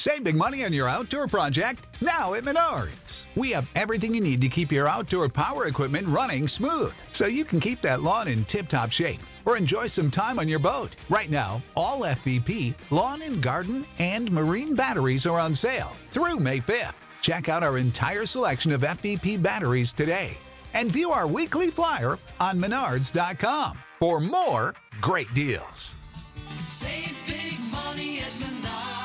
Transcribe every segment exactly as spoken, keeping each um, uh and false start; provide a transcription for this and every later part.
Save big money on your outdoor project now at Menards. We have everything you need to keep your outdoor power equipment running smooth, so you can keep that lawn in tip-top shape or enjoy some time on your boat. Right now, all F V P, lawn and garden, and marine batteries are on sale through May fifth. Check out our entire selection of F V P batteries today and view our weekly flyer on menards dot com for more great deals. Save big money at Menards.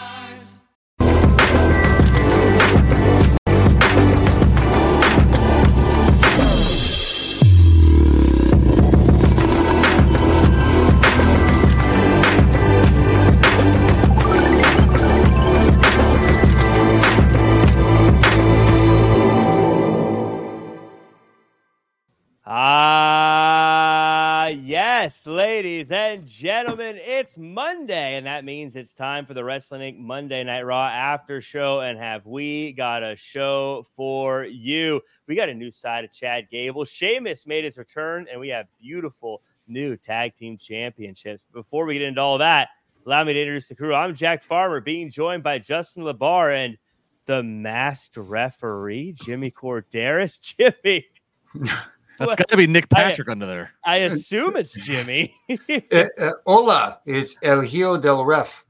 Ah, yes, ladies and gentlemen, it's Monday, and that means it's time for the Wrestling Incorporated. Monday Night Raw after show, and have we got a show for you? We got a new side of Chad Gable. Sheamus made his return, and we have beautiful new tag team championships. Before we get into all that, allow me to introduce the crew. I'm Jack Farmer, being joined by Justin LeBar and the masked referee, Jimmy Corderas. Jimmy. That's got to be Nick Patrick I, under there. I assume it's Jimmy. uh, uh, hola is El Hijo del Ref.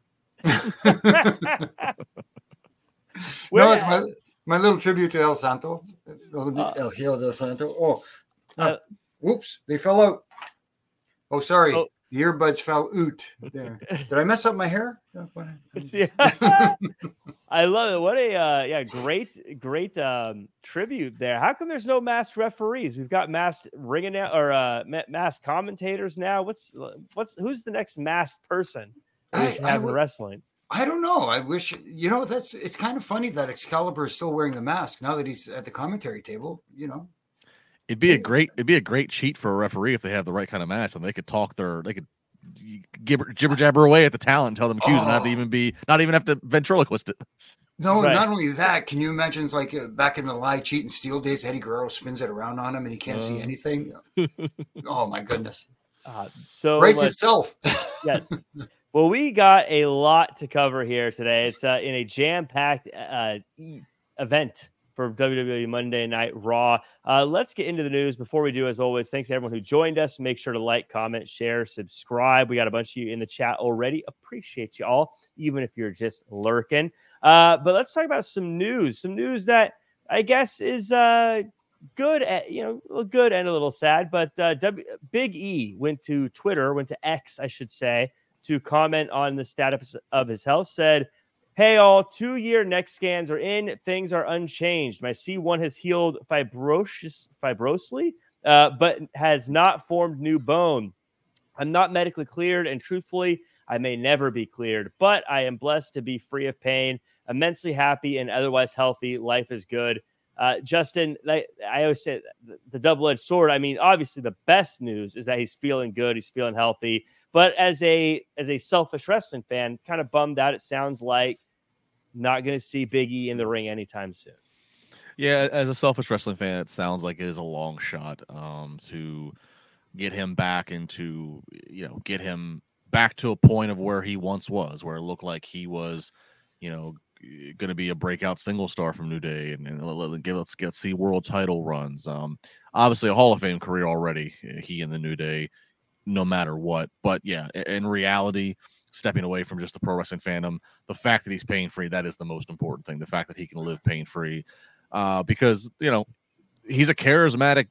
No, it's my, my little tribute to El Santo. Uh, El Hijo del Santo. Oh, uh, uh, whoops, they fell out. Oh, sorry. Oh. The earbuds fell out. There. Did I mess up my hair? Yeah. I love it. What a uh, yeah, great, great um, tribute there. How come there's no masked referees? We've got masked ring now or uh, masked commentators now. What's what's who's the next masked person who's having wrestling? I don't know. I wish you know that's it's kind of funny that Excalibur is still wearing the mask now that he's at the commentary table. You know. It'd be a great, it'd be a great cheat for a referee if they have the right kind of mask and they could talk their, they could gibber, jibber jabber away at the talent and tell them cues oh. and not even be, not even have to ventriloquist it. No, right. Not only that. Can you imagine? It's like uh, back in the Lie, Cheat, and Steal days, Eddie Guerrero spins it around on him and he can't uh. see anything. Oh my goodness! Uh, so writes itself. Yeah. Well, we got a lot to cover here today. It's uh, in a jam-packed uh, event for W W E Monday Night Raw. Uh, let's get into the news. Before we do, as always, thanks to everyone who joined us. Make sure to like, comment, share, subscribe. We got a bunch of you in the chat already. Appreciate you all, even if you're just lurking. Uh, but let's talk about some news. Some news that I guess is uh, good, at, you know, a little good and a little sad. But uh, w- Big E went to Twitter, went to X, I should say, to comment on the status of his health. Said, "Hey all, two-year neck scans are in. Things are unchanged. My C one has healed fibrosis, fibrosely, uh, but has not formed new bone. I'm not medically cleared, and truthfully, I may never be cleared. But I am blessed to be free of pain, immensely happy, and otherwise healthy. Life is good." Uh, Justin, I, I always say the, the double-edged sword. I mean, obviously, the best news is that he's feeling good. He's feeling healthy. But as a as a selfish wrestling fan, kind of bummed out. It sounds like not going to see Big E in the ring anytime soon. Yeah, as a selfish wrestling fan, it sounds like it is a long shot um, to get him back into, you know, get him back to a point of where he once was, where it looked like he was, you know, going to be a breakout single star from New Day and, and let, get, let's get see world title runs. Um, obviously, a Hall of Fame career already, he and the New Day, no matter what. But yeah, in reality, stepping away from just the pro wrestling fandom, the fact that he's pain free, that is the most important thing. The fact that he can live pain free, uh, because you know he's a charismatic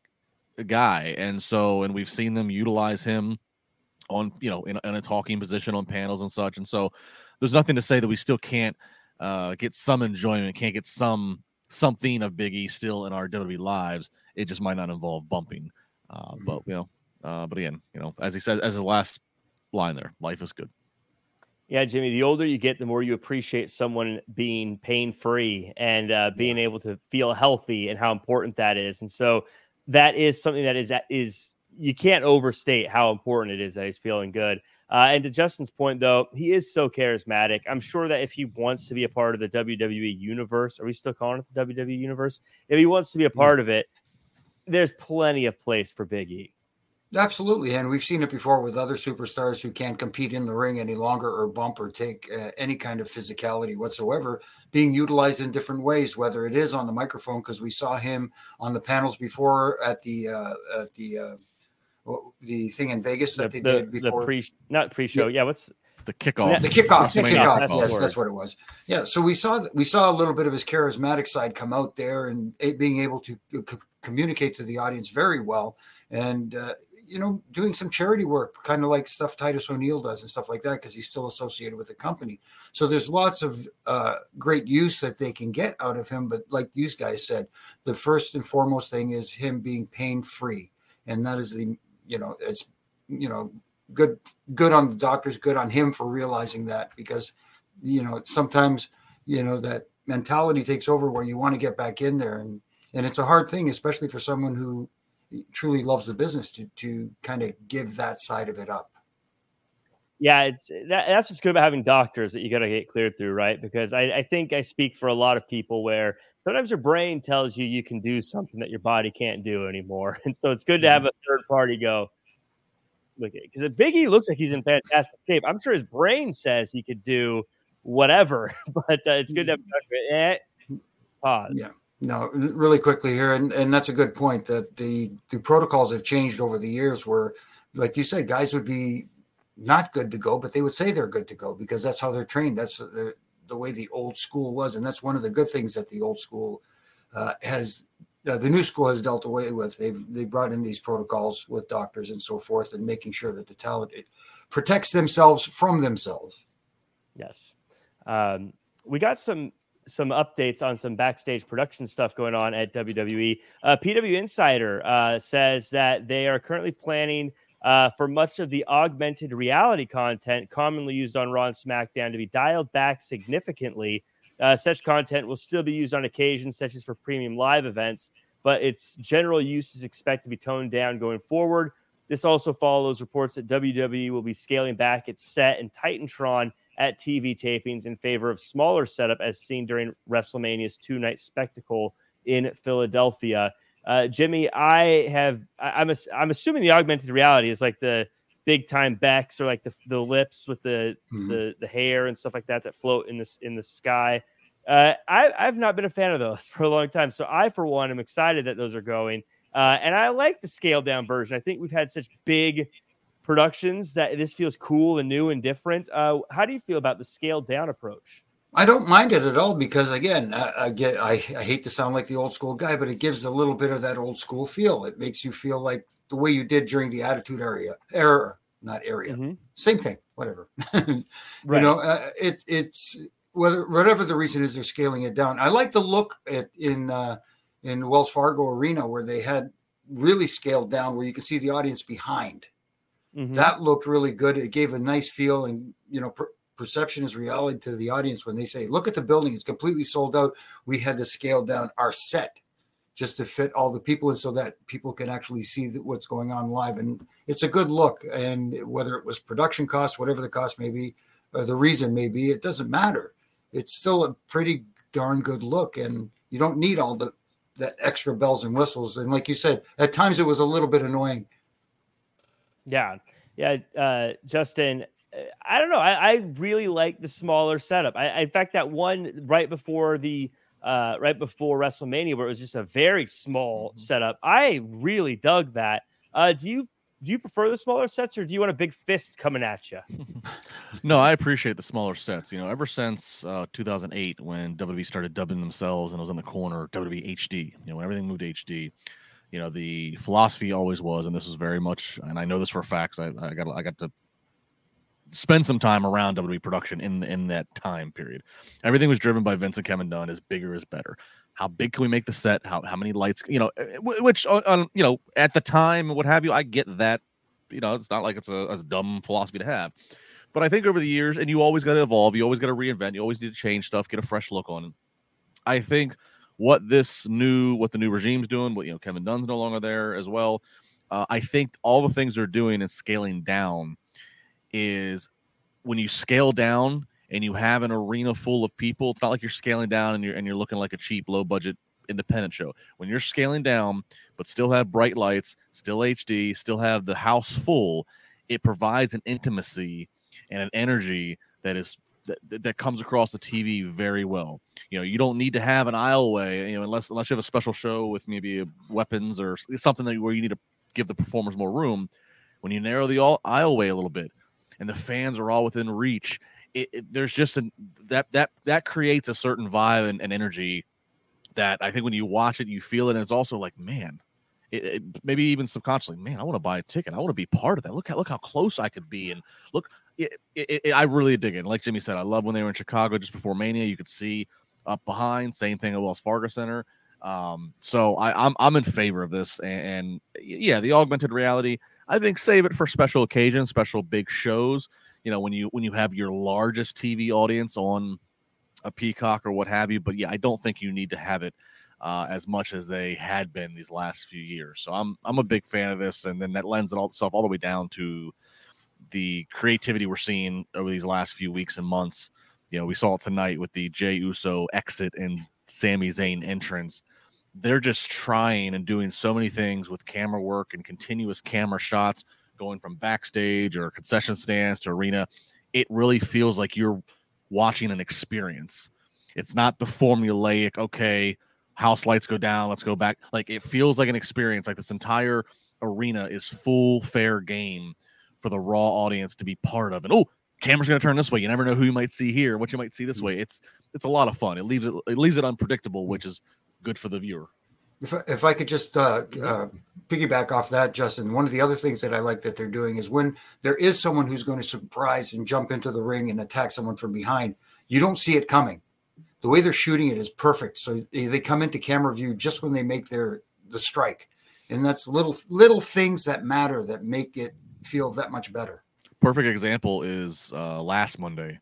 guy, and so and we've seen them utilize him on you know in, in a talking position on panels and such. And so there's nothing to say that we still can't uh, get some enjoyment, can't get some something of Big E still in our W W E lives. It just might not involve bumping, uh, but you know. Uh, but again, you know, as he said, as his last line there, life is good. Yeah, Jimmy, the older you get, the more you appreciate someone being pain-free and uh, being yeah. able to feel healthy and how important that is. And so that is something that is, is you can't overstate how important it is that he's feeling good. Uh, and to Justin's point, though, he is so charismatic. I'm sure that if he wants to be a part of the W W E universe, are we still calling it the W W E universe? If he wants to be a part yeah. of it, there's plenty of place for Big E. Absolutely. And we've seen it before with other superstars who can't compete in the ring any longer or bump or take uh, any kind of physicality whatsoever, being utilized in different ways, whether it is on the microphone, because we saw him on the panels before at the uh, at the uh, the thing in Vegas that the, they the, did before. The pre, not pre-show. Yeah. yeah what's the kickoff? The kickoff. The kickoff. kickoff. That's Yes, that's what it was. Yeah. So we saw we saw a little bit of his charismatic side come out there and being able to c- communicate to the audience very well. And, uh, you know, doing some charity work, kind of like stuff Titus O'Neil does and stuff like that, because he's still associated with the company. So there's lots of uh, great use that they can get out of him. But like you guys said, the first and foremost thing is him being pain-free. And that is the, you know, it's, you know, good, good on the doctors, good on him for realizing that, because, you know, sometimes, you know, that mentality takes over where you want to get back in there. And, and it's a hard thing, especially for someone who truly loves the business to to kind of give that side of it up. Yeah, it's that, that's what's good about having doctors that you got to get cleared through, right? Because I, I think I speak for a lot of people where sometimes your brain tells you you can do something that your body can't do anymore, and so it's good to have a third party go look at it. Because Biggie looks like he's in fantastic shape. I'm sure his brain says he could do whatever, but uh, it's good to have a doctor. Eh, pause. Yeah. No, really quickly here, and, and that's a good point, that the, the protocols have changed over the years where, like you said, guys would be not good to go, but they would say they're good to go because that's how they're trained. That's the, the way the old school was, and that's one of the good things that the old school uh, has, uh, the new school has dealt away with. They've they brought in these protocols with doctors and so forth, and making sure that the talent it protects themselves from themselves. Yes. Um, we got some some updates on some backstage production stuff going on at W W E. Uh, P W Insider uh, says that they are currently planning uh, for much of the augmented reality content commonly used on Raw and SmackDown to be dialed back significantly. Uh, such content will still be used on occasions, such as for premium live events, but its general use is expected to be toned down going forward. This also follows reports that W W E will be scaling back its set and Titantron at T V tapings in favor of smaller setup as seen during WrestleMania's two-night spectacle in Philadelphia. Uh, Jimmy, I have, I, I'm, I'm assuming the augmented reality is like the big-time Becks or like the the lips with the, mm-hmm. the the hair and stuff like that that float in this in the sky. Uh, I, I've not been a fan of those for a long time, so I, for one, am excited that those are going. Uh, and I like the scaled-down version. I think we've had such big productions that this feels cool and new and different. Uh, how do you feel about the scaled down approach? I don't mind it at all because, again, I, I get I, I hate to sound like the old school guy, but it gives a little bit of that old school feel. It makes you feel like the way you did during the Attitude Era, era, not area, mm-hmm. same thing, whatever. Right. You know, uh, it, it's whether whatever the reason is, they're scaling it down. I like the look at in uh, in Wells Fargo Arena where they had really scaled down, where you can see the audience behind. Mm-hmm. That looked really good. It gave a nice feel, and you know, per- perception is reality to the audience when they say, "Look at the building; it's completely sold out." We had to scale down our set just to fit all the people, and so that people can actually see what's going on live. And it's a good look. And whether it was production costs, whatever the cost may be, or the reason may be, it doesn't matter. It's still a pretty darn good look, and you don't need all the that extra bells and whistles. And like you said, at times it was a little bit annoying. Yeah. Yeah. Uh, Justin, I don't know. I, I really like the smaller setup. I, I, in fact, that one right before the, uh, right before WrestleMania, where it was just a very small mm-hmm. setup. I really dug that. Uh, do you, do you prefer the smaller sets, or do you want a big fist coming at you? No, I appreciate the smaller sets. You know, ever since uh, two thousand eight, when W W E started dubbing themselves and it was in the corner, W W E H D, you know, when everything moved to H D, you know, the philosophy always was, and this was very much, and I know this for a fact, I, I got I got to spend some time around W W E production in in that time period. Everything was driven by Vince and Kevin Dunn. As bigger is better. How big can we make the set? How how many lights? You know, which on you know at the time, what have you? I get that. You know, it's not like it's a, a dumb philosophy to have, but I think over the years, and you always got to evolve. You always got to reinvent. You always need to change stuff, get a fresh look on it. I think what this new, what the new regime's doing, what you know, Kevin Dunn's no longer there as well. Uh, I think all the things they're doing and scaling down is when you scale down and you have an arena full of people, it's not like you're scaling down and you're and you're looking like a cheap, low budget independent show. When you're scaling down, but still have bright lights, still H D, still have the house full, it provides an intimacy and an energy that is that, that comes across the T V very well. You know, you don't need to have an aisleway, you know, unless unless you have a special show with maybe weapons or something that where you need to give the performers more room. When you narrow the aisleway a little bit, and the fans are all within reach, it, it, there's just a, that that that creates a certain vibe and, and energy that I think when you watch it, you feel it, and it's also like, man, it, it, maybe even subconsciously, man, I want to buy a ticket. I want to be part of that. Look how look how close I could be, and look, it, it, it, I really dig it. Like Jimmy said, I love when they were in Chicago just before Mania. You could see up behind, same thing at Wells Fargo Center. Um, so I, I'm I'm in favor of this, and, and yeah, the augmented reality. I think save it for special occasions, special big shows. You know, when you when you have your largest T V audience on a Peacock or what have you. But yeah, I don't think you need to have it uh, as much as they had been these last few years. So I'm I'm a big fan of this, and then that lends it all stuff all the way down to the creativity we're seeing over these last few weeks and months. You know, we saw it tonight with the Jey Uso exit and Sami Zayn entrance. They're just trying and doing so many things with camera work and continuous camera shots going from backstage or concession stands to arena. It really feels like you're watching an experience. It's not the formulaic, okay, house lights go down, let's go back. Like, it feels like an experience. Like this entire arena is full fair game for the Raw audience to be part of. And oh, camera's going to turn this way. You never know who you might see here, what you might see this way. It's it's a lot of fun. It leaves it it leaves it unpredictable, which is good for the viewer. If I, if I could just uh, uh, piggyback off that, Justin, one of the other things that I like that they're doing is when there is someone who's going to surprise and jump into the ring and attack someone from behind, you don't see it coming. The way they're shooting it is perfect. So they, they come into camera view just when they make their the strike. And that's little little things that matter that make it feel that much better. Perfect example is uh, last Monday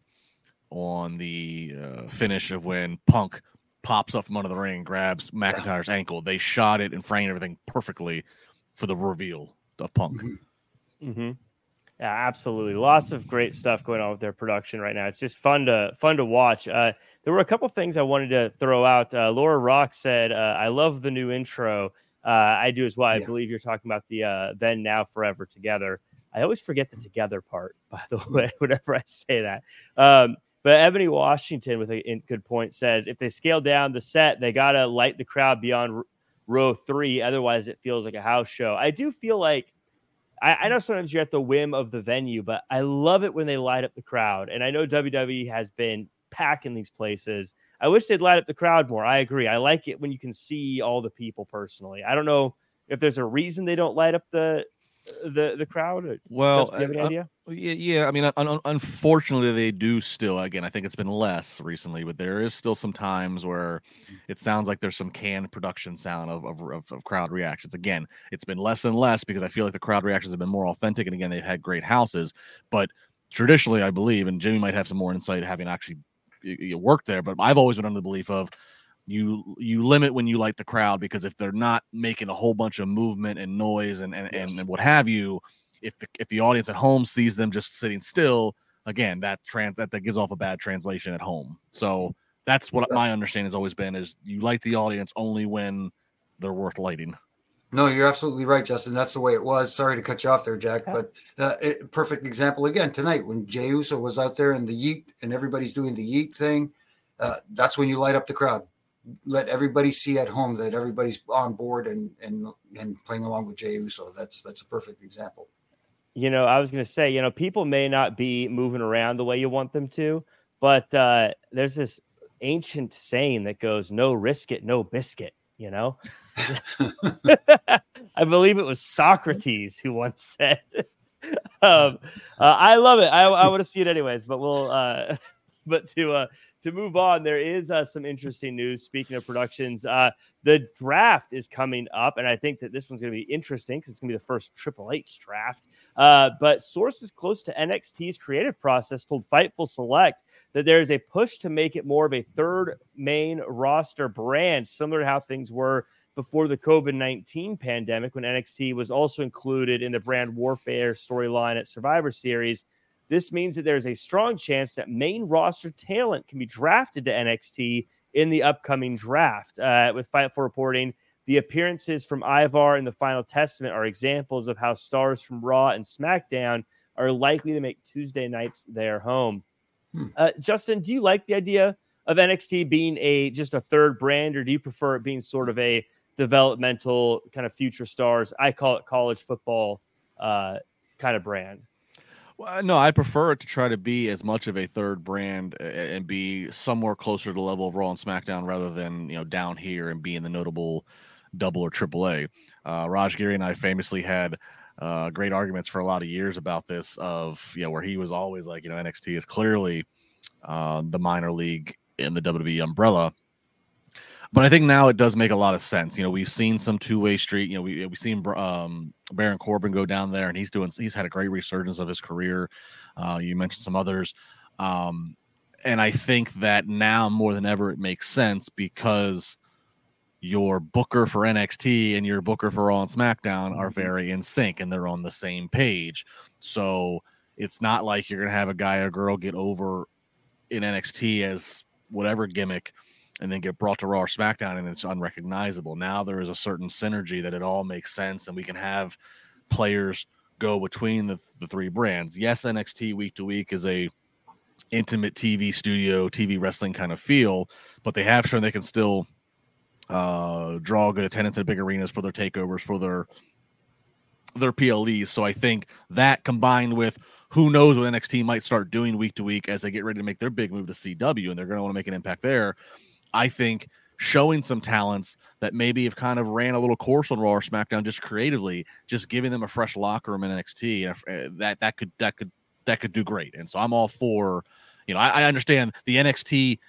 on the uh, finish of when Punk pops up from under the ring, grabs McIntyre's yeah. ankle. They shot it and framed everything perfectly for the reveal of Punk. Mm-hmm. Mm-hmm. Yeah, absolutely. Lots of great stuff going on with their production right now. It's just fun to fun to watch. Uh, there were a couple things I wanted to throw out. Uh, Laura Rock said, uh, I love the new intro. Uh, I do as well. I yeah. believe you're talking about the uh, then, now, forever together. I always forget the together part, by the way, whenever I say that. Um, But Ebony Washington, with a good point, says if they scale down the set, they got to light the crowd beyond r- row three. Otherwise, it feels like a house show. I do feel like I, I know sometimes you're at the whim of the venue, but I love it when they light up the crowd. And I know W W E has been packing these places. I wish they'd light up the crowd more. I agree. I like it when you can see all the people personally. I don't know if there's a reason they don't light up the the the crowd. Well, do you have an uh, idea? Yeah, yeah. I mean, un- unfortunately, they do still. Again, I think it's been less recently, but there is still some times where it sounds like there's some canned production sound of of, of of crowd reactions. Again, it's been less and less because I feel like the crowd reactions have been more authentic. And again, they've had great houses, but traditionally, I believe, and Jimmy might have some more insight having actually you worked there, but I've always been under the belief of you you limit when you light the crowd, because if they're not making a whole bunch of movement and noise and and, yes. and, and what have you. If the if the audience at home sees them just sitting still, again, that trans that, that gives off a bad translation at home. So that's what my understanding has always been: is you light the audience only when they're worth lighting. No, you're absolutely right, Justin. That's the way it was. Sorry to cut you off there, Jack, but uh, it, perfect example again tonight when Jey Uso was out there in the yeet and everybody's doing the yeet thing. Uh, that's when you light up the crowd. Let everybody see at home that everybody's on board and and and playing along with Jey Uso. That's that's a perfect example. You know, I was going to say, you know, people may not be moving around the way you want them to, but uh, there's this ancient saying that goes, no risk it, no biscuit, you know? I believe it was Socrates who once said, um, uh, I love it. I, I want to see it anyways, but we'll, uh, but to, uh, to move on, there is uh, some interesting news. Speaking of productions, uh, the draft is coming up, and I think that this one's going to be interesting because it's going to be the first Triple H draft. Uh, but sources close to N X T's creative process told Fightful Select that there is a push to make it more of a third main roster brand, similar to how things were before the COVID nineteen pandemic, when N X T was also included in the brand warfare storyline at Survivor Series. This means that there's a strong chance that main roster talent can be drafted to N X T in the upcoming draft. Uh, with Fightful reporting, the appearances from Ivar in the Final Testament are examples of how stars from Raw and SmackDown are likely to make Tuesday nights their home. Hmm. Uh, Justin, do you like the idea of N X T being a just a third brand, or do you prefer it being sort of a developmental kind of future stars? I call it college football uh, kind of brand. Well, no, I prefer it to try to be as much of a third brand and be somewhere closer to the level of Raw and SmackDown rather than, you know, down here and being the notable double or triple A. Uh, Raj Giri and I famously had uh, great arguments for a lot of years about this of, you know, where he was always like, you know, N X T is clearly uh, the minor league in the W W E umbrella. But I think now it does make a lot of sense. You know, we've seen some two-way street. You know, we we've seen um, Baron Corbin go down there, and he's doing. He's had a great resurgence of his career. Uh, you mentioned some others, um, and I think that now more than ever it makes sense because your booker for N X T and your booker for Raw and SmackDown are very in sync, and they're on the same page. So it's not like you're gonna have a guy or girl get over in N X T as whatever gimmick and then get brought to Raw or SmackDown and it's unrecognizable. Now there is a certain synergy that it all makes sense, and we can have players go between the, the three brands. Yes, N X T week to week is a intimate T V studio, T V wrestling kind of feel, but they have shown they can still uh, draw good attendance at big arenas for their takeovers, for their their P L Es. So I think that combined with who knows what N X T might start doing week to week as they get ready to make their big move to C W, and they're going to want to make an impact there. I think showing some talents that maybe have kind of ran a little course on Raw or SmackDown just creatively, just giving them a fresh locker room in N X T, that that could that could that could do great. And so I'm all for, you know, I, I understand the N X T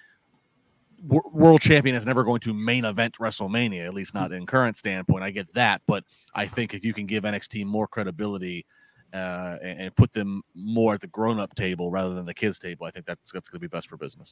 w- world champion is never going to main event WrestleMania, at least not in current standpoint. I get that, but I think if you can give N X T more credibility uh, and, and put them more at the grown-up table rather than the kids table, I think that's that's going to be best for business.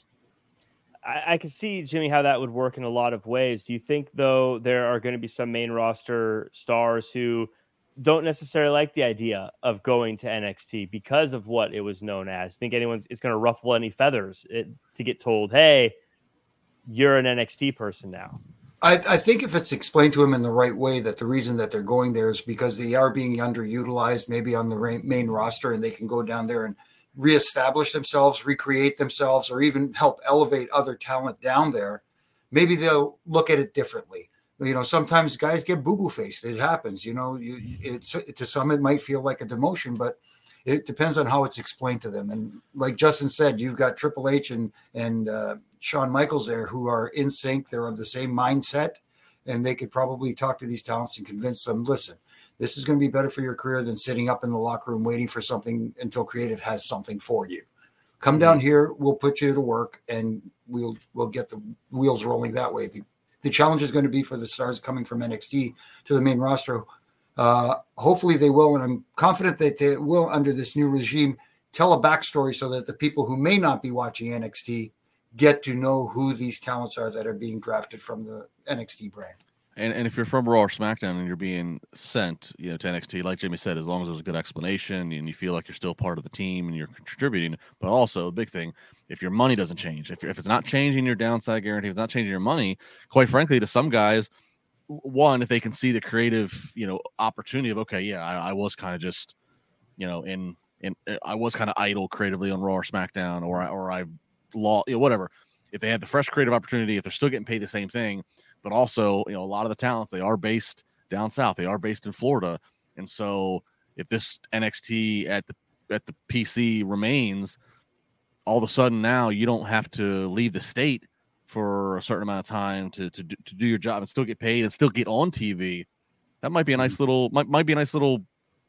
I, I can see, Jimmy, how that would work in a lot of ways. Do you think, though, there are going to be some main roster stars who don't necessarily like the idea of going to N X T because of what it was known as? Think anyone's it's going to ruffle any feathers it, to get told, hey, you're an N X T person now? I, I think if it's explained to them in the right way that the reason that they're going there is because they are being underutilized, maybe on the main roster, and they can go down there and reestablish themselves, recreate themselves, or even help elevate other talent down there, maybe they'll look at it differently. You know, sometimes guys get boo-boo faced. It happens. You know, you, it's to some it might feel like a demotion, but it depends on how it's explained to them. And like Justin said, you've got Triple H and and uh, Shawn Michaels there who are in sync. They're of the same mindset, and they could probably talk to these talents and convince them, listen, this is going to be better for your career than sitting up in the locker room waiting for something until creative has something for you. Come mm-hmm. down here, we'll put you to work, and we'll we'll get the wheels rolling that way. The, the challenge is going to be for the stars coming from N X T to the main roster. Uh, hopefully they will, and I'm confident that they will, under this new regime, tell a backstory so that the people who may not be watching N X T get to know who these talents are that are being drafted from the N X T brand. And and if you're from Raw or SmackDown and you're being sent, you know, to N X T, like Jimmy said, as long as there's a good explanation and you feel like you're still part of the team and you're contributing, but also the big thing, if your money doesn't change, if if it's not changing your downside guarantee, if it's not changing your money, quite frankly, to some guys, one, if they can see the creative, you know, opportunity of, okay, yeah, I, I was kind of just, you know, in in I was kind of idle creatively on Raw or SmackDown, or I or I've lost, you know, whatever. If they had the fresh creative opportunity, if they're still getting paid the same thing. But also, you know, a lot of the talents, they are based down south. They are based in Florida. And so if this N X T at the at the P C remains, all of a sudden now you don't have to leave the state for a certain amount of time to to, to do your job and still get paid and still get on T V. That might be a nice little might, might be a nice little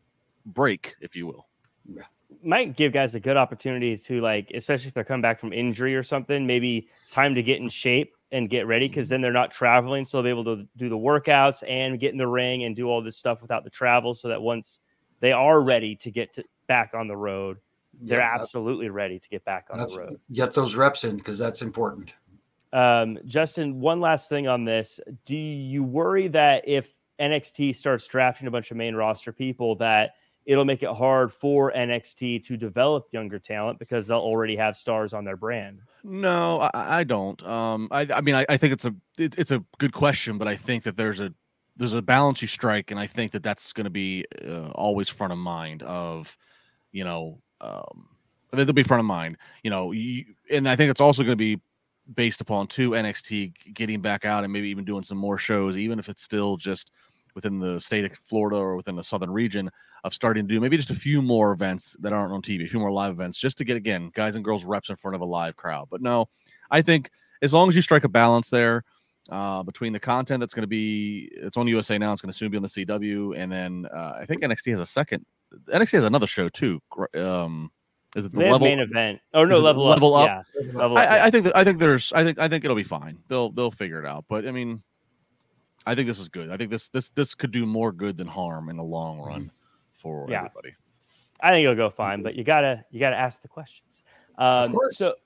break, if you will. Yeah. Might give guys a good opportunity to, like, especially if they're coming back from injury or something, maybe time to get in shape and get ready, because then they're not traveling, so they'll be able to do the workouts and get in the ring and do all this stuff without the travel, so that once they are ready to get to, back on the road, they're yeah, absolutely ready to get back on the road. Get those reps in, because that's important. Um, Justin, one last thing on this. Do you worry that if N X T starts drafting a bunch of main roster people, that it'll make it hard for N X T to develop younger talent because they'll already have stars on their brand. No, I, I don't. Um, I, I mean, I, I think it's a it, it's a good question, but I think that there's a there's a balance you strike, and I think that that's going to be uh, always front of mind. Of you know, um, they'll be front of mind. You know, you, and I think it's also going to be based upon too N X T getting back out and maybe even doing some more shows, even if it's still just within the state of Florida or within the southern region, of starting to do maybe just a few more events that aren't on T V, a few more live events, just to get, again, guys and girls reps in front of a live crowd. But no, I think as long as you strike a balance there uh, between the content that's going to be, it's on U S A now, it's going to soon be on the C W, and then uh, I think N X T has a second, N X T has another show too. Um, is it the they level main event? Oh no, level, level up. up. Yeah. Level I, up, yeah. I think that I think there's I think I think it'll be fine. They'll they'll figure it out. But I mean, I think this is good. I think this this this could do more good than harm in the long run for yeah. everybody. I think it'll go fine, but you gotta you gotta ask the questions. Um, of course. So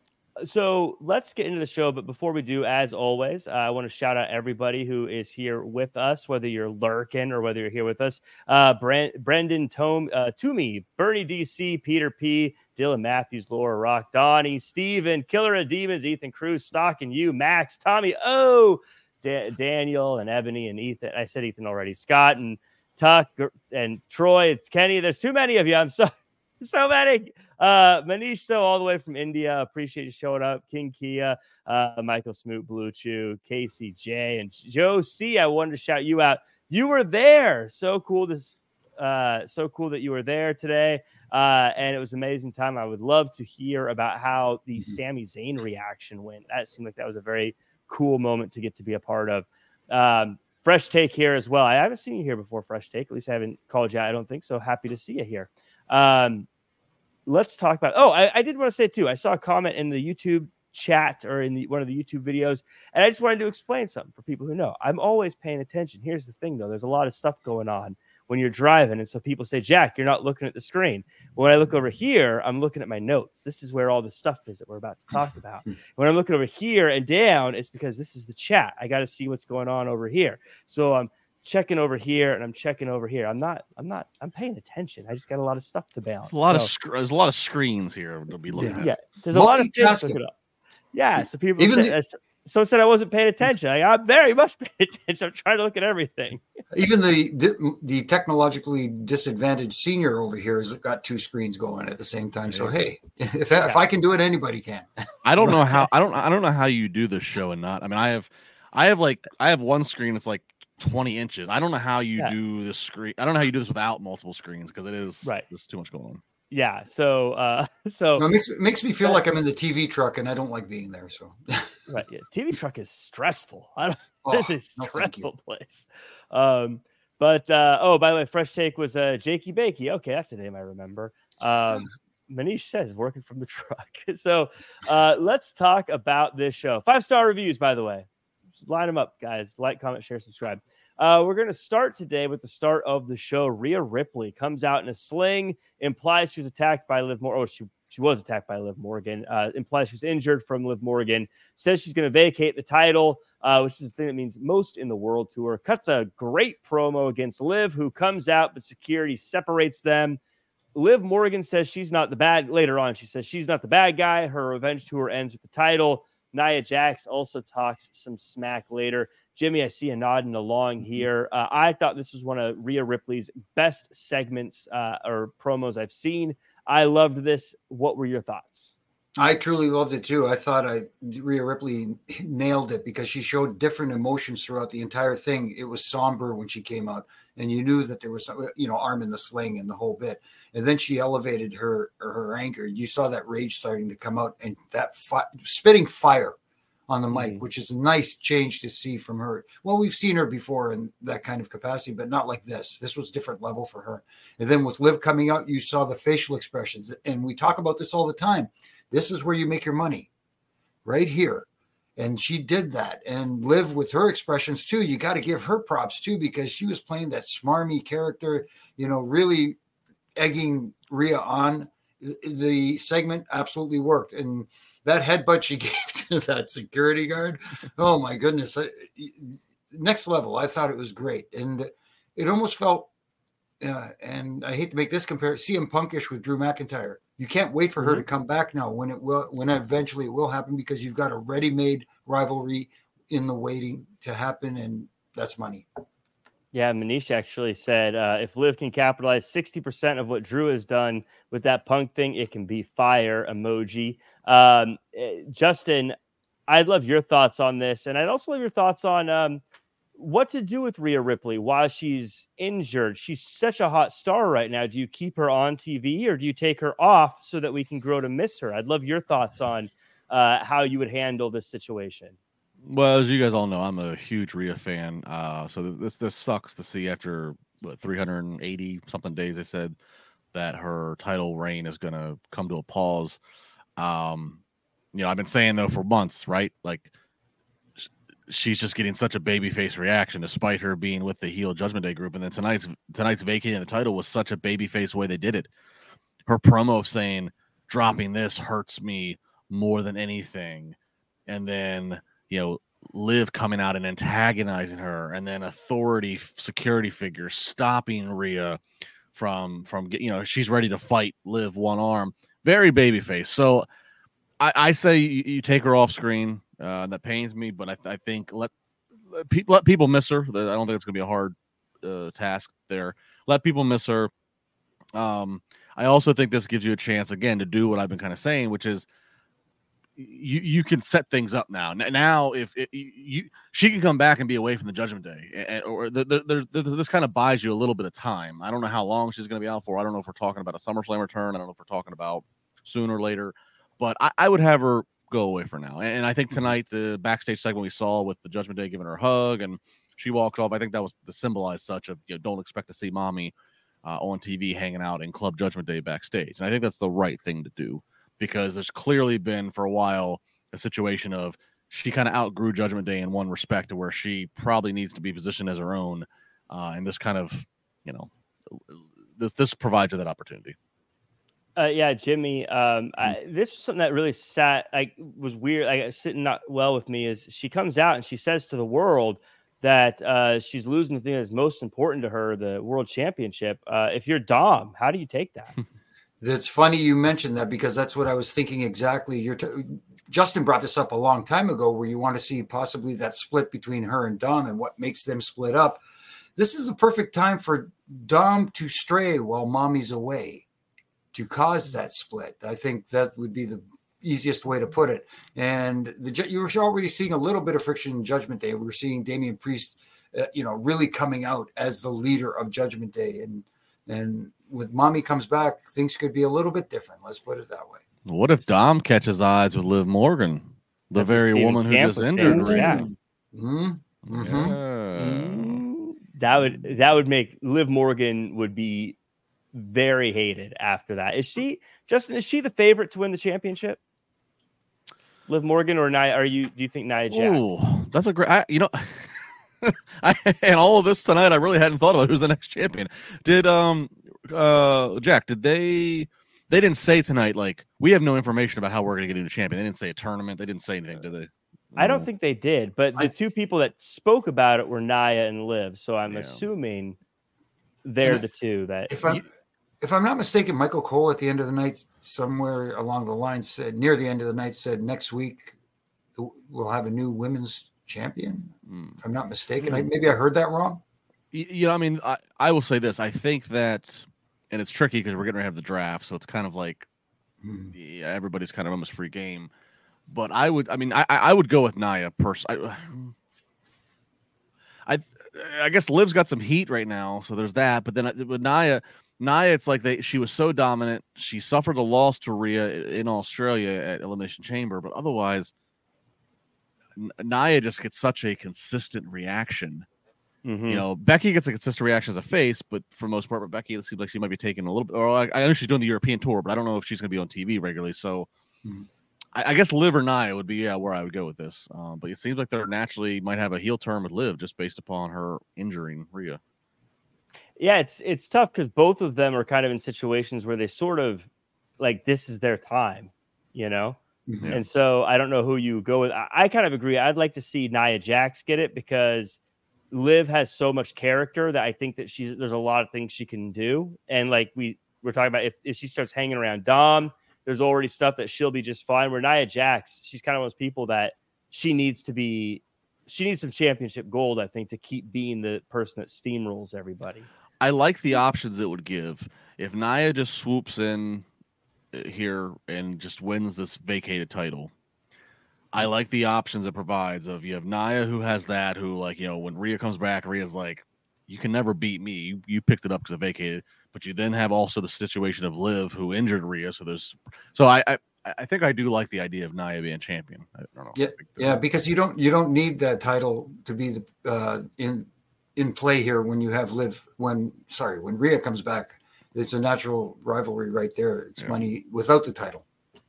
so let's get into the show. But before we do, as always, uh, I want to shout out everybody who is here with us, whether you're lurking or whether you're here with us. Uh, Brand, Brendan Tome, uh, Toomey, Bernie D C, Peter P, Dylan Matthews, Laura Rock, Donnie, Steven, Killer of Demons, Ethan Cruz, Stock and you, Max, Tommy O, Da- Daniel and Ebony and Ethan. I said Ethan already. Scott and Tuck and Troy. It's Kenny. There's too many of you. I'm so so many. Uh, Manish, so all the way from India. Appreciate you showing up. King Kia, uh, Michael Smoot, Blue Chew, Casey J, and Joe C. I wanted to shout you out. You were there. So cool. This, uh, so cool that you were there today. Uh, and it was an amazing time. I would love to hear about how the Sami Zayn reaction went. That seemed like that was a very cool moment to get to be a part of. Um, Fresh Take here as well. I haven't seen you here before, Fresh Take. At least I haven't called you out, I don't think so. Happy to see you here. Um, let's talk about, oh, I, I did want to say too, I saw a comment in the YouTube chat or in the, one of the YouTube videos, and I just wanted to explain something for people who know. I'm always paying attention. Here's the thing though, there's a lot of stuff going on when you're driving, and so people say, Jack, you're not looking at the screen. When I look over here, I'm looking at my notes. This is where all the stuff is that we're about to talk about. When I'm looking over here and down, it's because this is the chat. I got to see what's going on over here. So I'm checking over here and I'm checking over here. I'm not, I'm not, I'm paying attention. I just got a lot of stuff to balance. There's a lot so, of sc- there's a lot of screens here to be looking yeah. at. Yeah, there's a lot of things to Multitasking. look up. Yeah, so people Even say, the- uh, someone said I wasn't paying attention. I, I'm very much paying attention. I'm trying to look at everything. Even the, the the technologically disadvantaged senior over here has got two screens going at the same time. So hey, if I, if I can do it, anybody can. I don't know how I don't I don't know how you do this show and not. I mean, I have I have like I have one screen that's like twenty inches. I don't know how you Yeah. do this screen. I don't know how you do this without multiple screens because it is Right. There's too much going on. Yeah. So, uh, so No, it makes it makes me feel like I'm in the T V truck, and I don't like being there. So right, yeah, T V truck is stressful. I don't. Oh, This is a no, thank you. stressful place. Um, but uh, oh, by the way, Fresh Take was uh, Jakey Bakey. Okay, that's a name I remember. Um, Manish says working from the truck. So uh, let's talk about this show. Five star reviews, by the way. Just line them up, guys. Like, comment, share, subscribe. Uh, we're going to start today with the start of the show. Rhea Ripley comes out in a sling, implies she was attacked by Liv Morgan. Oh, she, she was attacked by Liv Morgan. Uh, implies she was injured from Liv Morgan. Says she's going to vacate the title, uh, which is the thing that means most in the world to her. Cuts a great promo against Liv, who comes out, but security separates them. Liv Morgan says she's not the bad. Later on, she says she's not the bad guy. Her revenge tour ends with the title. Nia Jax also talks some smack later. Jimmy, I see you nodding along here. Uh, I thought this was one of Rhea Ripley's best segments uh, or promos I've seen. I loved this. What were your thoughts? I truly loved it too. I thought I Rhea Ripley nailed it because she showed different emotions throughout the entire thing. It was somber when she came out, and you knew that there was, you know, arm in the sling and the whole bit. And then she elevated her her anger. You saw that rage starting to come out, and that fi- spitting fire on the mic, mm-hmm. which is a nice change to see from her. Well, we've seen her before in that kind of capacity, but not like this. This was a different level for her. And then with Liv coming out, you saw the facial expressions. And we talk about this all the time. This is where you make your money, right here. And she did that. And Liv with her expressions too, you got to give her props too, because she was playing that smarmy character, you know, really egging Rhea on. The segment absolutely worked. And that headbutt she gave to that security guard, oh my goodness, next level. I thought it was great. And it almost felt, uh, and I hate to make this comparison, C M Punkish with Drew McIntyre. You can't wait for her mm-hmm. to come back now when it will, when eventually it will happen, because you've got a ready-made rivalry in the waiting to happen, and that's money. Yeah, Manish actually said uh, if Liv can capitalize sixty percent of what Drew has done with that Punk thing, it can be fire emoji. Um, Justin, I'd love your thoughts on this, and I'd also love your thoughts on um, what to do with Rhea Ripley while she's injured. She's such a hot star right now. Do you keep her on T V or do you take her off so that we can grow to miss her? I'd love your thoughts on uh, how you would handle this situation. Well, as you guys all know, I'm a huge Rhea fan. Uh, so this this sucks to see after what, three hundred eighty something days, they said that her title reign is going to come to a pause. Um, you know, I've been saying though for months, right? Like, she's just getting such a babyface reaction despite her being with the heel Judgment Day group. And then tonight's tonight's vacating the title was such a babyface way they did it. Her promo saying dropping this hurts me more than anything. And then, you know, Liv coming out and antagonizing her, and then authority security figures stopping Rhea from, from, you know, she's ready to fight Liv one arm, very babyface. So I, I say you, you take her off screen. Uh, that pains me, but I, th- I think let let people let people miss her. I don't think it's going to be a hard uh, task there. Let people miss her. Um, I also think this gives you a chance again to do what I've been kind of saying, which is you you can set things up now. Now, if it, you she can come back and be away from the Judgment Day, and, or the, the, the, this kind of buys you a little bit of time. I don't know how long she's going to be out for. I don't know if we're talking about a SummerSlam return. I don't know if we're talking about sooner or later, but I, I would have her go away for now. And, and I think tonight the backstage segment we saw with the Judgment Day giving her a hug and she walks off, I think that was the symbolized such of, you know, don't expect to see mommy uh, on T V hanging out in Club Judgment Day backstage. And I think that's the right thing to do, because there's clearly been for a while a situation of she kind of outgrew Judgment Day in one respect to where she probably needs to be positioned as her own. Uh, and this kind of, you know, this, this provides her that opportunity. Uh, yeah, Jimmy. Um, I, this was something that really sat, like, was weird. Like, sitting not well with me is she comes out and she says to the world that uh, she's losing the thing that's most important to her, the world championship. Uh, if you're Dom, how do you take that? That's funny you mentioned that, because that's what I was thinking exactly. You're t- Justin brought this up a long time ago, where you want to see possibly that split between her and Dom and what makes them split up. This is the perfect time for Dom to stray while mommy's away, to cause that split. I think that would be the easiest way to put it. And the, you were already seeing a little bit of friction in Judgment Day. We were seeing Damian Priest, uh, you know, really coming out as the leader of Judgment Day. And and with mommy comes back, things could be a little bit different. Let's put it that way. What if Dom catches eyes with Liv Morgan, the That's very woman who just injured her? Yeah. Mm-hmm. Mm-hmm. Yeah. Mm-hmm. That would that would make Liv Morgan would be very hated after that. Is she, Justin, is she the favorite to win the championship? Liv Morgan or Nia? Are you, do you think Nia Jax? Oh, that's a great, I, you know, I, and all of this tonight, I really hadn't thought about who's the next champion. Did, um, uh, Jack, did they, they didn't say tonight, like, we have no information about how we're going to get into champion. They didn't say a tournament. They didn't say anything, did they? I don't think they did, but the I, two people that spoke about it were Nia and Liv. So I'm yeah. assuming they're the two that, if I'm, If I'm not mistaken, Michael Cole at the end of the night, somewhere along the line, said near the end of the night, said next week we'll have a new women's champion. Mm. If I'm not mistaken, mm. I, maybe I heard that wrong. You, you know, I mean, I, I will say this. I think that, and it's tricky because we're getting ready to have the draft, so it's kind of like mm. yeah, everybody's kind of almost free game. But I would, I mean, I, I would go with Nia personally. I, I, I guess Liv's got some heat right now, so there's that. But then with Nia. Nia, it's like they she was so dominant. She suffered a loss to Rhea in Australia at Elimination Chamber, but otherwise, Nia just gets such a consistent reaction. Mm-hmm. You know, Becky gets a consistent reaction as a face, but for the most part, but Becky, it seems like she might be taking a little bit. Or I, I know she's doing the European tour, but I don't know if she's going to be on T V regularly. So, mm-hmm. I, I guess Liv or Nia would be yeah where I would go with this. Um, but it seems like they're naturally might have a heel turn with Liv just based upon her injuring Rhea. Yeah, it's it's tough because both of them are kind of in situations where they sort of like this is their time, you know? Mm-hmm. And so I don't know who you go with. I, I kind of agree. I'd like to see Nia Jax get it because Liv has so much character that I think that she's there's a lot of things she can do. And like we we're talking about, if, if she starts hanging around Dom, there's already stuff that she'll be just fine. Where Nia Jax, she's kind of one of those people that she needs to be, she needs some championship gold, I think, to keep being the person that steamrolls everybody. I like the options it would give. If Nia just swoops in here and just wins this vacated title, I like the options it provides of you have Nia who has that, who like, you know, when Rhea comes back, Rhea's like, you can never beat me. You, you picked it up because I vacated, but you then have also the situation of Liv who injured Rhea. So there's, so I, I, I think I do like the idea of Nia being champion. I don't know. Yeah. Yeah. Because you don't, you don't need that title to be the, uh, in, in play here when you have Liv, when, sorry, when Rhea comes back, it's a natural rivalry right there. It's yeah. money without the title.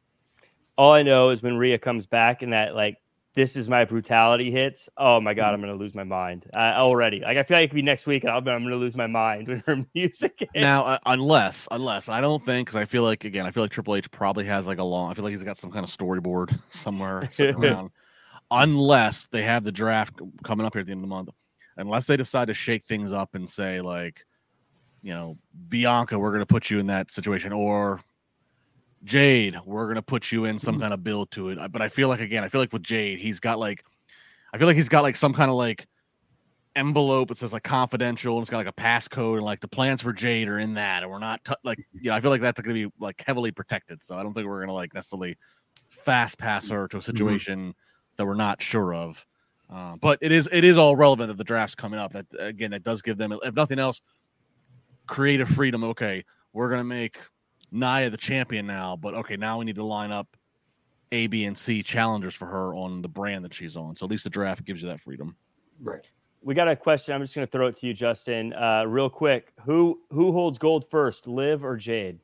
All I know is when Rhea comes back and that, like, this is my brutality hits. Oh my God, I'm going to lose my mind uh, already. Like, I feel like it could be next week and I'll, I'm going to lose my mind when her music hits. Now, uh, unless, unless I don't think, cause I feel like, again, I feel like Triple H probably has like a long, I feel like he's got some kind of storyboard somewhere sitting around, unless they have the draft coming up here at the end of the month, unless they decide to shake things up and say like, you know, Bianca, we're going to put you in that situation, or Jade, we're going to put you in some kind of build to it. But I feel like, again, I feel like with Jade, he's got like, I feel like he's got like some kind of like envelope. It says like confidential, and it's got like a passcode, and like the plans for Jade are in that. And we're not t- like, you know, I feel like that's going to be like heavily protected. So I don't think we're going to like necessarily fast pass her to a situation mm-hmm. that we're not sure of. Uh, but it is, it is all relevant that the draft's coming up. That again, it does give them, if nothing else, creative freedom. Okay, we're going to make Nia the champion now, but okay, now we need to line up A, B, and C challengers for her on the brand that she's on. So at least the draft gives you that freedom. Right. We got a question. I'm just going to throw it to you, Justin, uh, real quick. Who who holds gold first, Liv or Jade?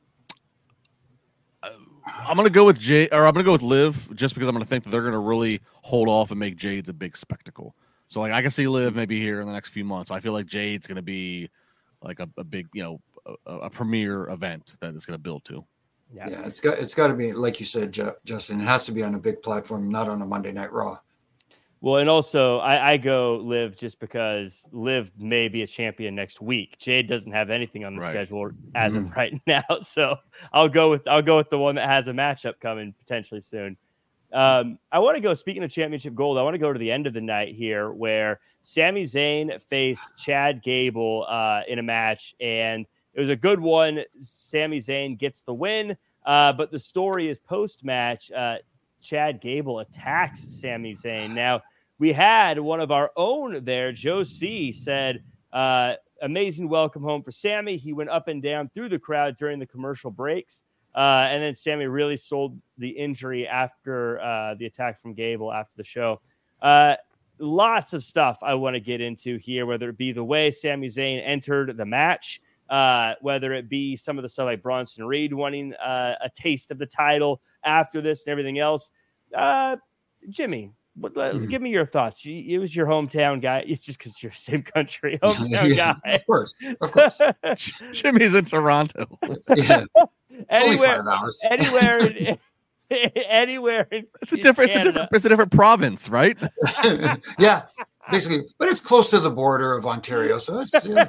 Uh, I'm going to go with Jade, or I'm going to go with Liv, just because I'm going to think that they're going to really hold off and make Jade's a big spectacle. So like I can see Liv maybe here in the next few months, but I feel like Jade's going to be like a, a big, you know, a, a premier event that it's going to build to. Yeah. yeah, it's got it's got to be, like you said, Ju- Justin. It has to be on a big platform, not on a Monday Night Raw. Well, and also I, I go Liv just because Liv may be a champion next week. Jade doesn't have anything on the right. schedule as mm. of right now, so I'll go with I'll go with the one that has a matchup coming potentially soon. Um, I want to go, speaking of championship gold, I want to go to the end of the night here where Sami Zayn faced Chad Gable uh, in a match, and it was a good one. Sami Zayn gets the win, uh, but the story is post-match. Uh, Chad Gable attacks Sami Zayn. Now, we had one of our own there, Joe C, said, uh, amazing welcome home for Sami. He went up and down through the crowd during the commercial breaks. Uh, and then Sami really sold the injury after uh, the attack from Gable after the show. Uh, lots of stuff I want to get into here, whether it be the way Sami Zayn entered the match, uh, whether it be some of the stuff like Bronson Reed wanting uh, a taste of the title after this and everything else. Uh, Jimmy, what, mm-hmm. give me your thoughts. It was your hometown guy. It's just because you're the same country. Hometown yeah, guy. Of course. Of course. Jimmy's in Toronto. Yeah. Anywhere, anywhere, anywhere. It's a different, it's a different, it's a different province, right? Yeah, basically, but it's close to the border of Ontario, so it's. Yeah.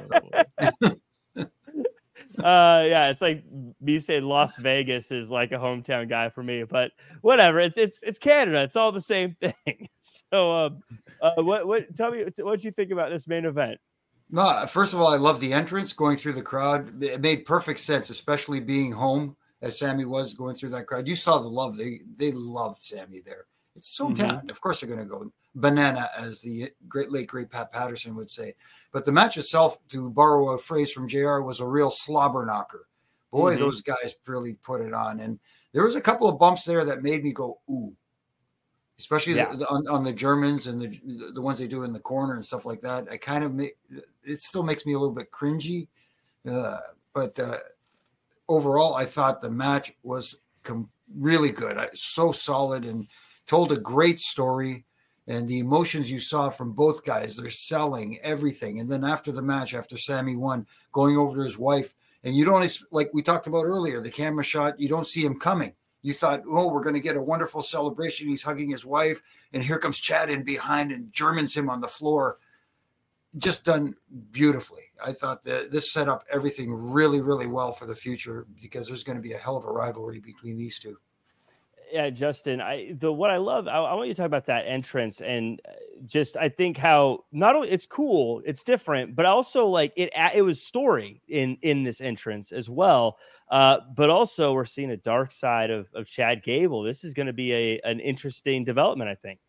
uh, yeah, it's like me saying Las Vegas is like a hometown guy for me, but whatever. It's it's it's Canada. It's all the same thing. So, um, uh, what what? Tell me what you think about this main event. No, first of all, I love the entrance going through the crowd. It made perfect sense, especially being home as Sami was going through that crowd. You saw the love. They they loved Sami there. It's so mm-hmm. bad. Of course, they're going to go banana, as the great late great Pat Patterson would say. But the match itself, to borrow a phrase from J R, was a real slobber knocker. Boy, mm-hmm. those guys really put it on. And there was a couple of bumps there that made me go, ooh. Especially yeah. the, the, on, on the Germans and the the ones they do in the corner and stuff like that. I kind of make it still makes me a little bit cringy, uh, but uh, overall, I thought the match was com- really good. I, so solid and told a great story. And the emotions you saw from both guys, they're selling everything. And then after the match, after Sami won, going over to his wife, and you don't, like we talked about earlier, the camera shot, you don't see him coming. You thought, oh, we're going to get a wonderful celebration. He's hugging his wife, and here comes Chad in behind and Germans him on the floor. just done beautifully. I thought that this set up everything really, really well for the future because there's going to be a hell of a rivalry between these two. Yeah, Justin, I the what I love, I, I want you to talk about that entrance and just I think how not only it's cool, it's different, but also like it it was story in in this entrance as well. Uh, but also we're seeing a dark side of of Chad Gable. This is going to be a an interesting development, I think.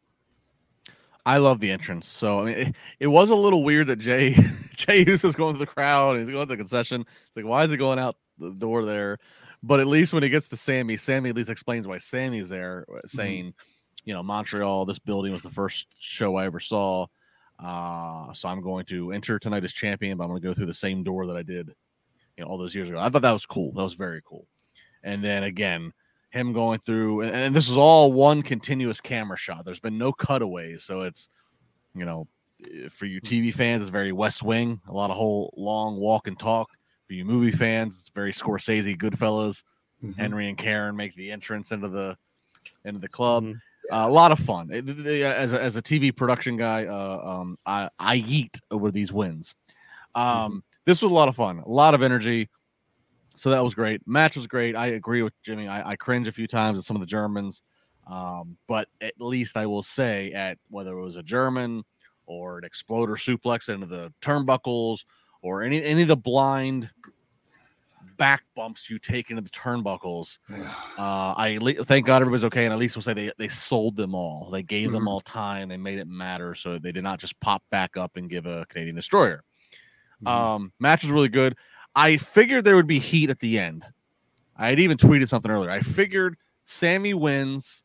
I love the entrance. So I mean, it, it was a little weird that Jay Jay Uso's going to the crowd and he's going to the concession. It's like, why is he going out the door there? But at least when he gets to Sammy, Sammy at least explains why Sammy's there, saying, mm-hmm. you know, Montreal, this building was the first show I ever saw. Uh, so I'm going to enter tonight as champion, but I'm going to go through the same door that I did, you know, all those years ago. I thought that was cool. That was very cool. And then again, him going through, and, and this is all one continuous camera shot. There's been no cutaways. So it's, you know, for you T V fans, it's very West Wing, a lot of whole long walk and talk. For you movie fans, it's very Scorsese, Goodfellas. Mm-hmm. Henry and Karen make the entrance into the into the club. Mm-hmm. Uh, a lot of fun. As a, as a T V production guy, uh, um, I, I yeet over these wins. Um, mm-hmm. This was a lot of fun, a lot of energy. So that was great. Match was great. I agree with Jimmy. I, I cringe a few times at some of the Germans, um, but at least I will say at whether it was a German or an exploder suplex into the turnbuckles or any any of the blind back bumps you take into the turnbuckles. Uh, I thank God everybody's okay, and at least we'll say they, they sold them all. They gave mm-hmm. them all time. They made it matter, so they did not just pop back up and give a Canadian Destroyer. Mm-hmm. Um, match was really good. I figured there would be heat at the end. I had even tweeted something earlier. I figured Sammy wins,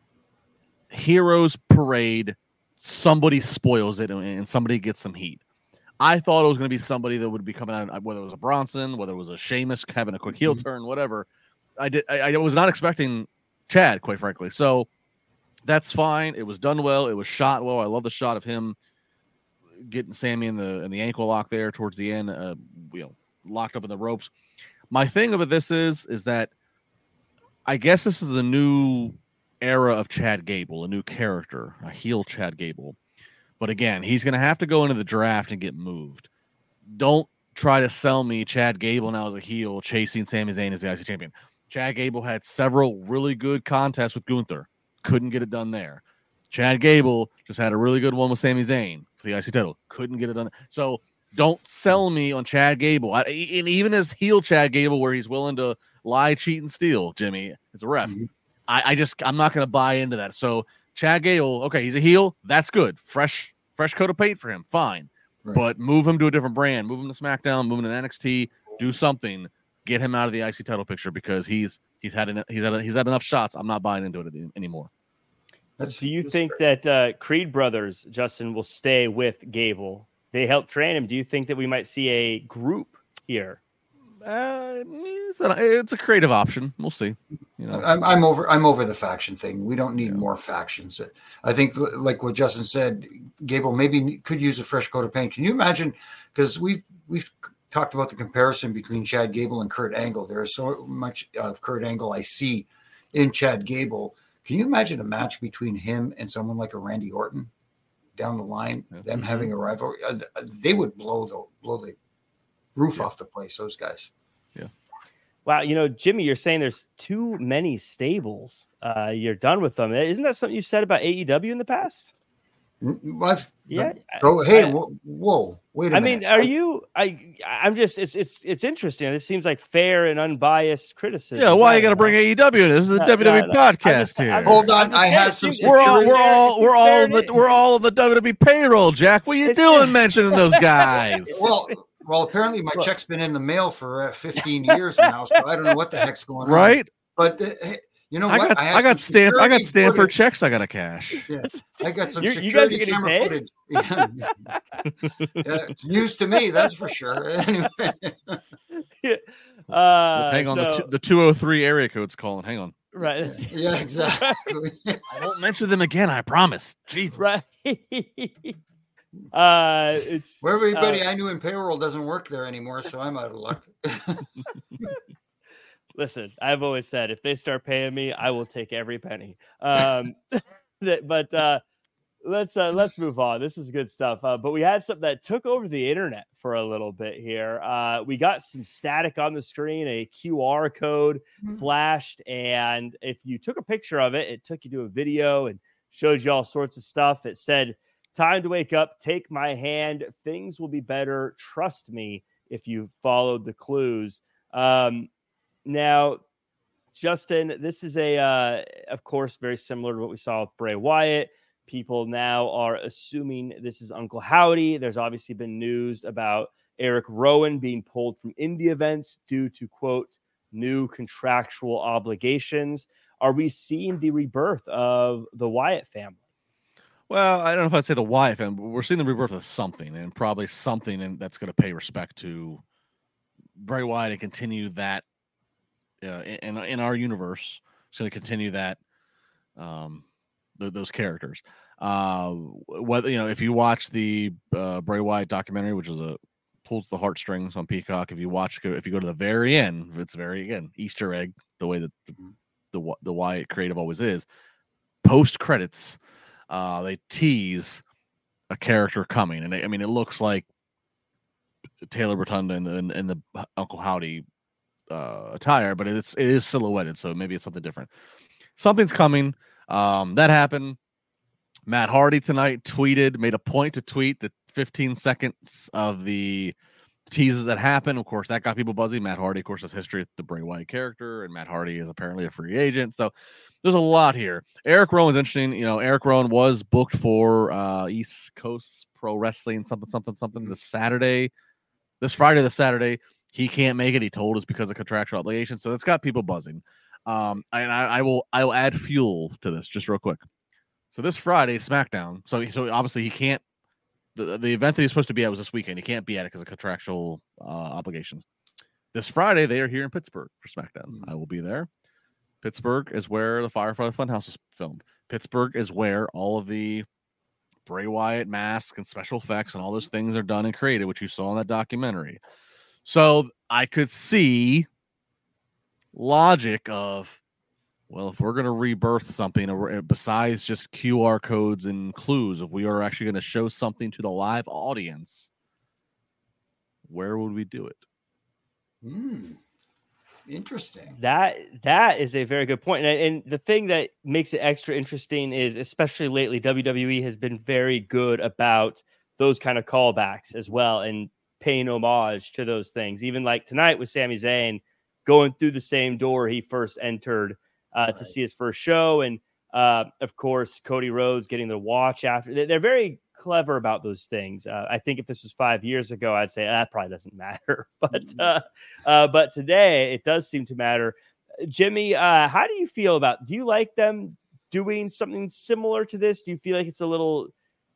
Heroes Parade, somebody spoils it, and somebody gets some heat. I thought it was going to be somebody that would be coming out, whether it was a Bronson, whether it was a Sheamus having a quick heel mm-hmm. turn, whatever. I did. I, I was not expecting Chad, quite frankly. So that's fine. It was done well. It was shot well. I love the shot of him getting Sammy in the in the ankle lock there towards the end. Uh, you know, locked up in the ropes. My thing about this is, is that I guess this is a new era of Chad Gable, a new character, a heel Chad Gable. But again, he's going to have to go into the draft and get moved. Don't try to sell me Chad Gable now as a heel chasing Sami Zayn as the I C champion. Chad Gable had several really good contests with Gunther. Couldn't get it done there. Chad Gable just had a really good one with Sami Zayn for the I C title. Couldn't get it done. So don't sell me on Chad Gable. I, and even as heel Chad Gable, where he's willing to lie, cheat, and steal, Jimmy, as a ref, mm-hmm. I, I just, I'm not going to buy into that. So Chad Gable, okay, he's a heel. That's good. Fresh, fresh coat of paint for him. Fine. Right. But move him to a different brand. Move him to SmackDown. Move him to N X T. Do something. Get him out of the I C title picture because he's he's had en- he's had he's had enough shots. I'm not buying into it anymore. That's, Do you think great. that uh, Creed brothers, Justin, will stay with Gable? They helped train him. Do you think that we might see a group here? Uh, it's, a, it's a creative option. We'll see. You know, I'm I'm over I'm over the faction thing. We don't need yeah. more factions. I think, like what Justin said, Gable maybe could use a fresh coat of paint. Can you imagine? Because we we've talked about the comparison between Chad Gable and Kurt Angle. There is so much of Kurt Angle I see in Chad Gable. Can you imagine a match between him and someone like a Randy Orton down the line? Yeah. Them having a rivalry, they would blow the blow the roof yeah. off the place. Those guys. Yeah. Wow. You know, Jimmy, you're saying there's too many stables. Uh, you're done with them. Isn't that something you said about A E W in the past? I've, yeah. So, hey, I, whoa, wait a I minute. I mean, are you? I, I'm just. It's it's it's interesting. It seems like fair and unbiased criticism. Yeah. Why you got to bring A E W? This is a no, W W E no, no. podcast just, here. Just, Hold on, I have some. We're all we're all we're all in the we're all in the W W E payroll, Jack. What are you it's doing, mentioning those guys? Well. Well, apparently my well, check's been in the mail for uh, fifteen years now, so I don't know what the heck's going on. Right? But uh, you know I what? Got, I, I got Stan- I got Stanford footage. checks I got to cash. Yeah. I got some You're, security you camera paid? footage. Yeah. Yeah, it's news to me, that's for sure. Anyway. Yeah. Uh, Hang on, so, the, t- the two oh three area code's calling. Hang on. Right. Yeah, exactly. I won't mention them again, I promise. Jesus. Right. Uh, it's well, everybody uh, I knew in payroll doesn't work there anymore, so I'm out of luck. Listen, I've always said if they start paying me, I will take every penny. Um, but uh, let's uh, let's move on. This was good stuff. Uh, but we had something that took over the internet for a little bit here. Uh, we got some static on the screen, a Q R code flashed, and if you took a picture of it, it took you to a video and showed you all sorts of stuff. It said, "Time to wake up. Take my hand. Things will be better. Trust me if you followed the clues." Um, now, Justin, this is a, uh, of course, very similar to what we saw with Bray Wyatt. People now are assuming this is Uncle Howdy. There's obviously been news about Eric Rowan being pulled from indie events due to, quote, new contractual obligations. Are we seeing the rebirth of the Wyatt family? Well, I don't know if I'd say the Wyatt family, but we're seeing the rebirth of something, and probably something in, that's going to pay respect to Bray Wyatt and continue that uh, in in our universe. It's going to continue that um, th- those characters. Uh, whether you know, if you watch the uh, Bray Wyatt documentary, which is a pulls the heartstrings on Peacock, if you watch, if you go to the very end, it's very again Easter egg, the way that the the, the Wyatt creative always is. Post credits, uh, they tease a character coming, and they, I mean, it looks like Taylor Rotunda in the in, in the Uncle Howdy uh, attire, but it's it is silhouetted, so maybe it's something different. Something's coming. Um, that happened. Matt Hardy tonight tweeted, made a point to tweet the fifteen seconds of the teases that happened. Of course, that got people buzzy. Matt Hardy, of course, has history with the Bray Wyatt character, and Matt Hardy is apparently a free agent. So there's a lot here. Eric Rowan's interesting. You know, Eric Rowan was booked for uh, East Coast Pro Wrestling, something, something, something this Saturday, this Friday, this Saturday. He can't make it. He told us because of contractual obligations. So that's got people buzzing. Um, and I, I will, I will add fuel to this just real quick. So this Friday, SmackDown. So, so obviously he can't. The, the event that he's supposed to be at was this weekend. He can't be at it because of contractual uh, obligations. This Friday, they are here in Pittsburgh for SmackDown. Mm-hmm. I will be there. Pittsburgh is where the Firefly Funhouse was filmed. Pittsburgh is where all of the Bray Wyatt mask and special effects and all those things are done and created, which you saw in that documentary. So I could see logic of, well, if we're going to rebirth something besides just Q R codes and clues, if we are actually going to show something to the live audience, where would we do it? Hmm. Interesting. That that is a very good point. And, and the thing that makes it extra interesting is, especially lately, W W E has been very good about those kind of callbacks as well and paying homage to those things. Even like tonight with Sami Zayn going through the same door he first entered uh, right. to see his first show. And uh, of course, Cody Rhodes getting the watch after. They're very clever about those things. Uh, I think if this was five years ago, I'd say that probably doesn't matter. But uh, uh, but today it does seem to matter. Jimmy, uh, how do you feel about? Do you like them doing something similar to this? Do you feel like it's a little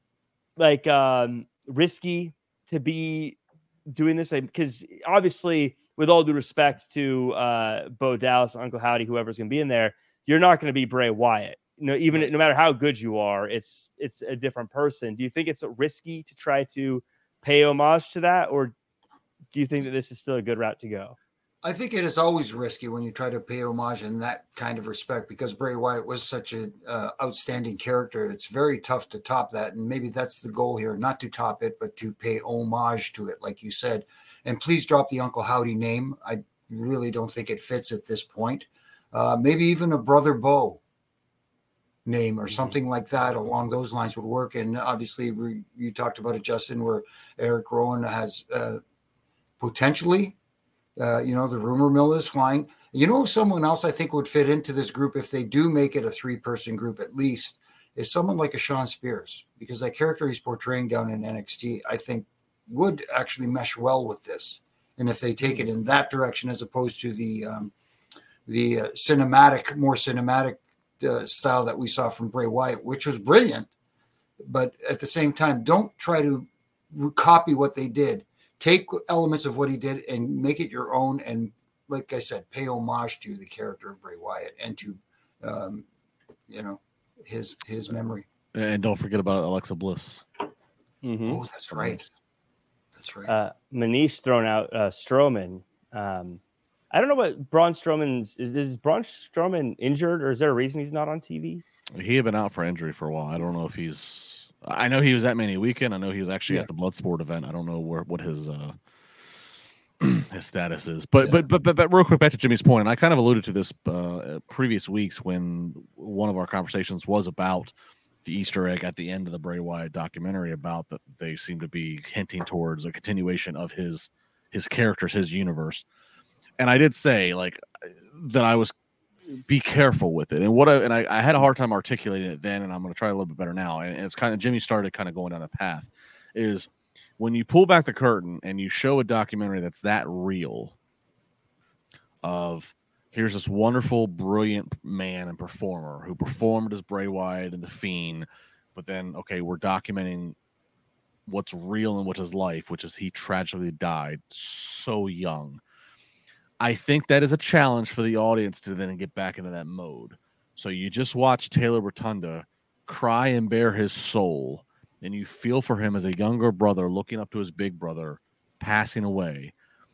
like um, risky to be doing this? Because obviously, with all due respect to uh, Bo Dallas, Uncle Howdy, whoever's going to be in there, you're not going to be Bray Wyatt. You know, even no matter how good you are, it's it's a different person. Do you think it's risky to try to pay homage to that, or do you think that this is still a good route to go? I think it is always risky when you try to pay homage in that kind of respect, because Bray Wyatt was such an uh, outstanding character. It's very tough to top that, and maybe that's the goal here, not to top it, but to pay homage to it, like you said. And please drop the Uncle Howdy name. I really don't think it fits at this point. Uh, maybe even a Brother Bo name or something like that along those lines would work. And obviously, we, you talked about it, Justin, where Eric Rowan has uh, potentially, uh, you know, the rumor mill is flying. You know, someone else I think would fit into this group if they do make it a three-person group at least is someone like a Shawn Spears, because that character he's portraying down in N X T, I think, would actually mesh well with this. And if they take it in that direction, as opposed to the um, the uh, cinematic, more cinematic uh, style that we saw from Bray Wyatt, which was brilliant, but at the same time, don't try to copy what they did. Take elements of what he did and make it your own. And like I said, pay homage to the character of Bray Wyatt and to, um, you know, his his memory. And don't forget about Alexa Bliss. Mm-hmm. Oh, that's right. That's right. Uh, Manish thrown out uh, Strowman. Um, I don't know what Braun Strowman's is. Is Braun Strowman injured, or is there a reason he's not on T V? He had been out for injury for a while. I don't know if he's I know he was at Mania Weekend. I know he was actually Yeah. at the Bloodsport event. I don't know where what his uh, his status is, but, Yeah. but but but but real quick back to Jimmy's point, and I kind of alluded to this uh, previous weeks when one of our conversations was about the Easter egg at the end of the Bray Wyatt documentary about that they seem to be hinting towards a continuation of his his characters, his universe. And I did say like that I was be careful with it, and what I and I, I had a hard time articulating it then, and I'm going to try a little bit better now. And it's kind of Jimmy started kind of going down the path is when you pull back the curtain and you show a documentary that's that real of here's this wonderful, brilliant man and performer who performed as Bray Wyatt and The Fiend, but then, okay, we're documenting what's real in what his life, which is he tragically died so young. I think that is a challenge for the audience to then get back into that mode. So you just watch Taylor Rotunda cry and bare his soul, and you feel for him as a younger brother looking up to his big brother passing away.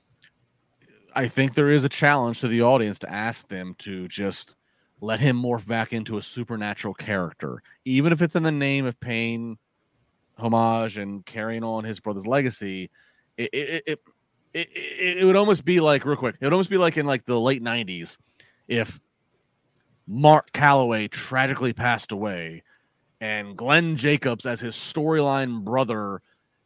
I think there is a challenge to the audience to ask them to just let him morph back into a supernatural character, even if it's in the name of paying homage and carrying on his brother's legacy. It it it, it, it, it would almost be like, real quick, it would almost be like in like the late nineties if Mark Calloway tragically passed away and Glenn Jacobs as his storyline brother,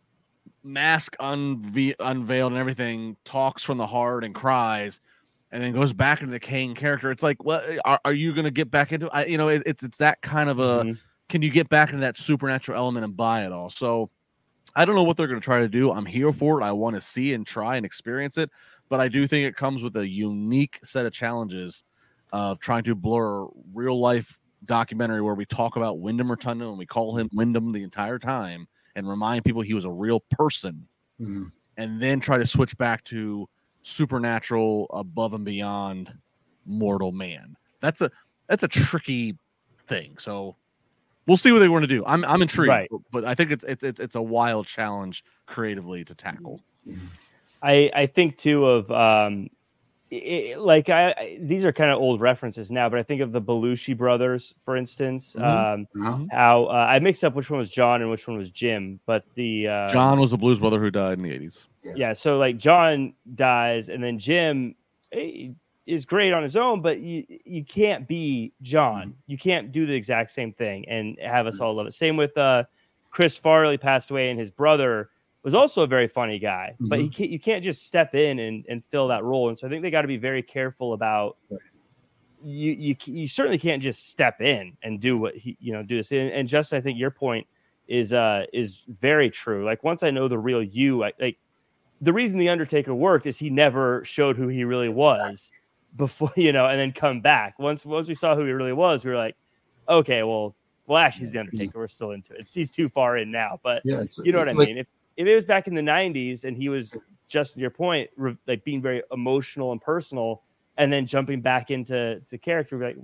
mask unve- unveiled and everything, talks from the heart and cries, and then goes back into the Kane character. It's like, what are, are you going to get back into? I, you know, it, it's it's that kind of a. Mm-hmm. Can you get back into that supernatural element and buy it all? So I don't know what they're going to try to do. I'm here for it. I want to see and try and experience it, but I do think it comes with a unique set of challenges of trying to blur real life documentary where we talk about Wyndham Rotunda and we call him Wyndham the entire time and remind people he was a real person, mm-hmm. and then try to switch back to supernatural, above and beyond mortal man. That's a that's a tricky thing. So we'll see what they want to do. I'm I'm intrigued, right. but I think it's it's it's it's a wild challenge creatively to tackle. I I think too of um. It, like I, I, these are kind of old references now, but I think of the Belushi brothers, for instance. Mm-hmm. Um, mm-hmm. How uh, I mixed up which one was John and which one was Jim, but the uh, John was the blues brother who died in the eighties. Yeah. yeah, so like John dies, and then Jim is great on his own, but you you can't be John. Mm-hmm. You can't do the exact same thing and have us all love it. Same with uh, Chris Farley passed away, and his brother was also a very funny guy, mm-hmm. but he can't, you can't just step in and, and fill that role. And so I think they got to be very careful about you, you. You certainly can't just step in and do what he, you know, do this. And, and Justin, I think your point is, uh, is very true. Like once I know the real you, I, like the reason the Undertaker worked is he never showed who he really was before, you know, and then come back. Once, once we saw who he really was, we were like, okay, well, well, actually he's the Undertaker. We're still into it. It's, he's too far in now, but yeah, you know what I like, mean? If, If it was back in the nineties and he was, just to your point, re- like being very emotional and personal and then jumping back into to character, like,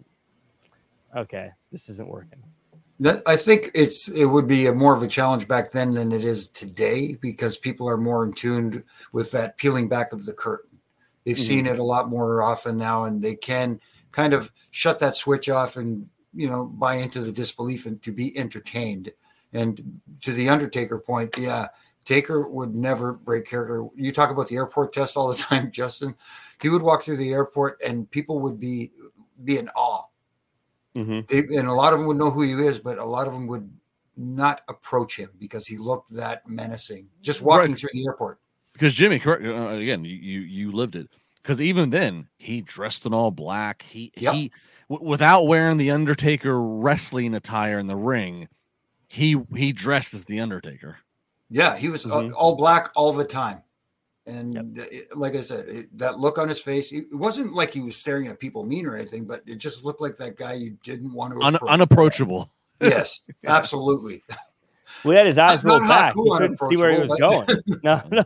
okay, this isn't working. That, I think it's it would be a more of a challenge back then than it is today because people are more in tune with that peeling back of the curtain. They've mm-hmm. seen it a lot more often now, and they can kind of shut that switch off and, you know, buy into the disbelief and to be entertained. And to the Undertaker point, yeah, Taker would never break character. You talk about the airport test all the time, Justin. He would walk through the airport and people would be be in awe. Mm-hmm. They, and a lot of them would know who he is, but a lot of them would not approach him because he looked that menacing. Just walking right. through the airport. Because Jimmy, correct uh, again, you you lived it. Because even then, he dressed in all black. He yep. he w- without wearing the Undertaker wrestling attire in the ring, he he dressed as the Undertaker. Yeah, he was mm-hmm. all black all the time. And yep. it, like I said, it, that look on his face, it wasn't like he was staring at people mean or anything, but it just looked like that guy you didn't want to Un- unapproachable. Yes, absolutely. We had his eyes rolled back. He couldn't see where he was going. No, no.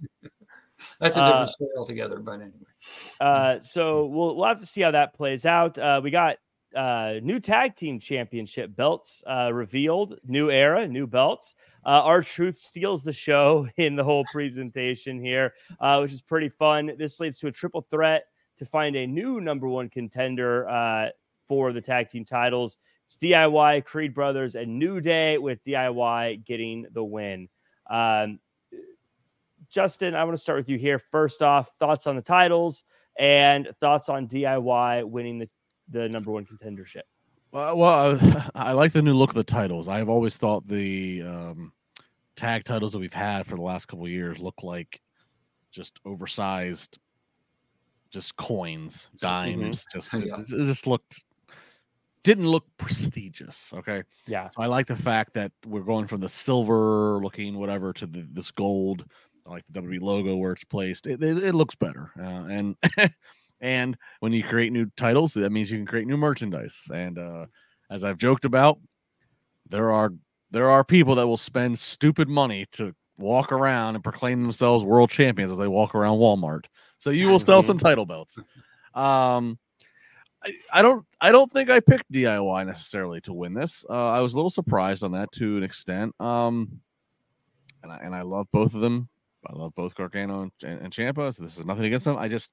That's a different uh, story altogether, but anyway. Uh, so we'll we'll have to see how that plays out. Uh, we got uh, new tag team championship belts uh, revealed, new era, new belts. Uh, R-Truth steals the show in the whole presentation here, uh, which is pretty fun. This leads to a triple threat to find a new number one contender uh, for the tag team titles. It's D I Y, Creed Brothers, and New Day, with D I Y getting the win. Um, Justin, I want to start with you here. First off, thoughts on the titles and thoughts on D I Y winning the, the number one contendership. Well, well I, I like the new look of the titles. I've always thought the um, tag titles that we've had for the last couple of years look like just oversized, just coins, dimes. Mm-hmm. Just yeah. it, it just looked didn't look prestigious. Okay, yeah. So I like the fact that we're going from the silver looking whatever to the, this gold. I like the W W E logo where it's placed. It, it, it looks better, uh, and and when you create new titles, that means you can create new merchandise. And uh, as I've joked about, there are there are people that will spend stupid money to walk around and proclaim themselves world champions as they walk around Walmart. So you will sell some title belts. Um, I, I don't I don't think I picked D I Y necessarily to win this. Uh, I was a little surprised on that to an extent. Um, and I, and I love both of them. I love both Gargano and, and, and Ciampa, so this is nothing against them. I just,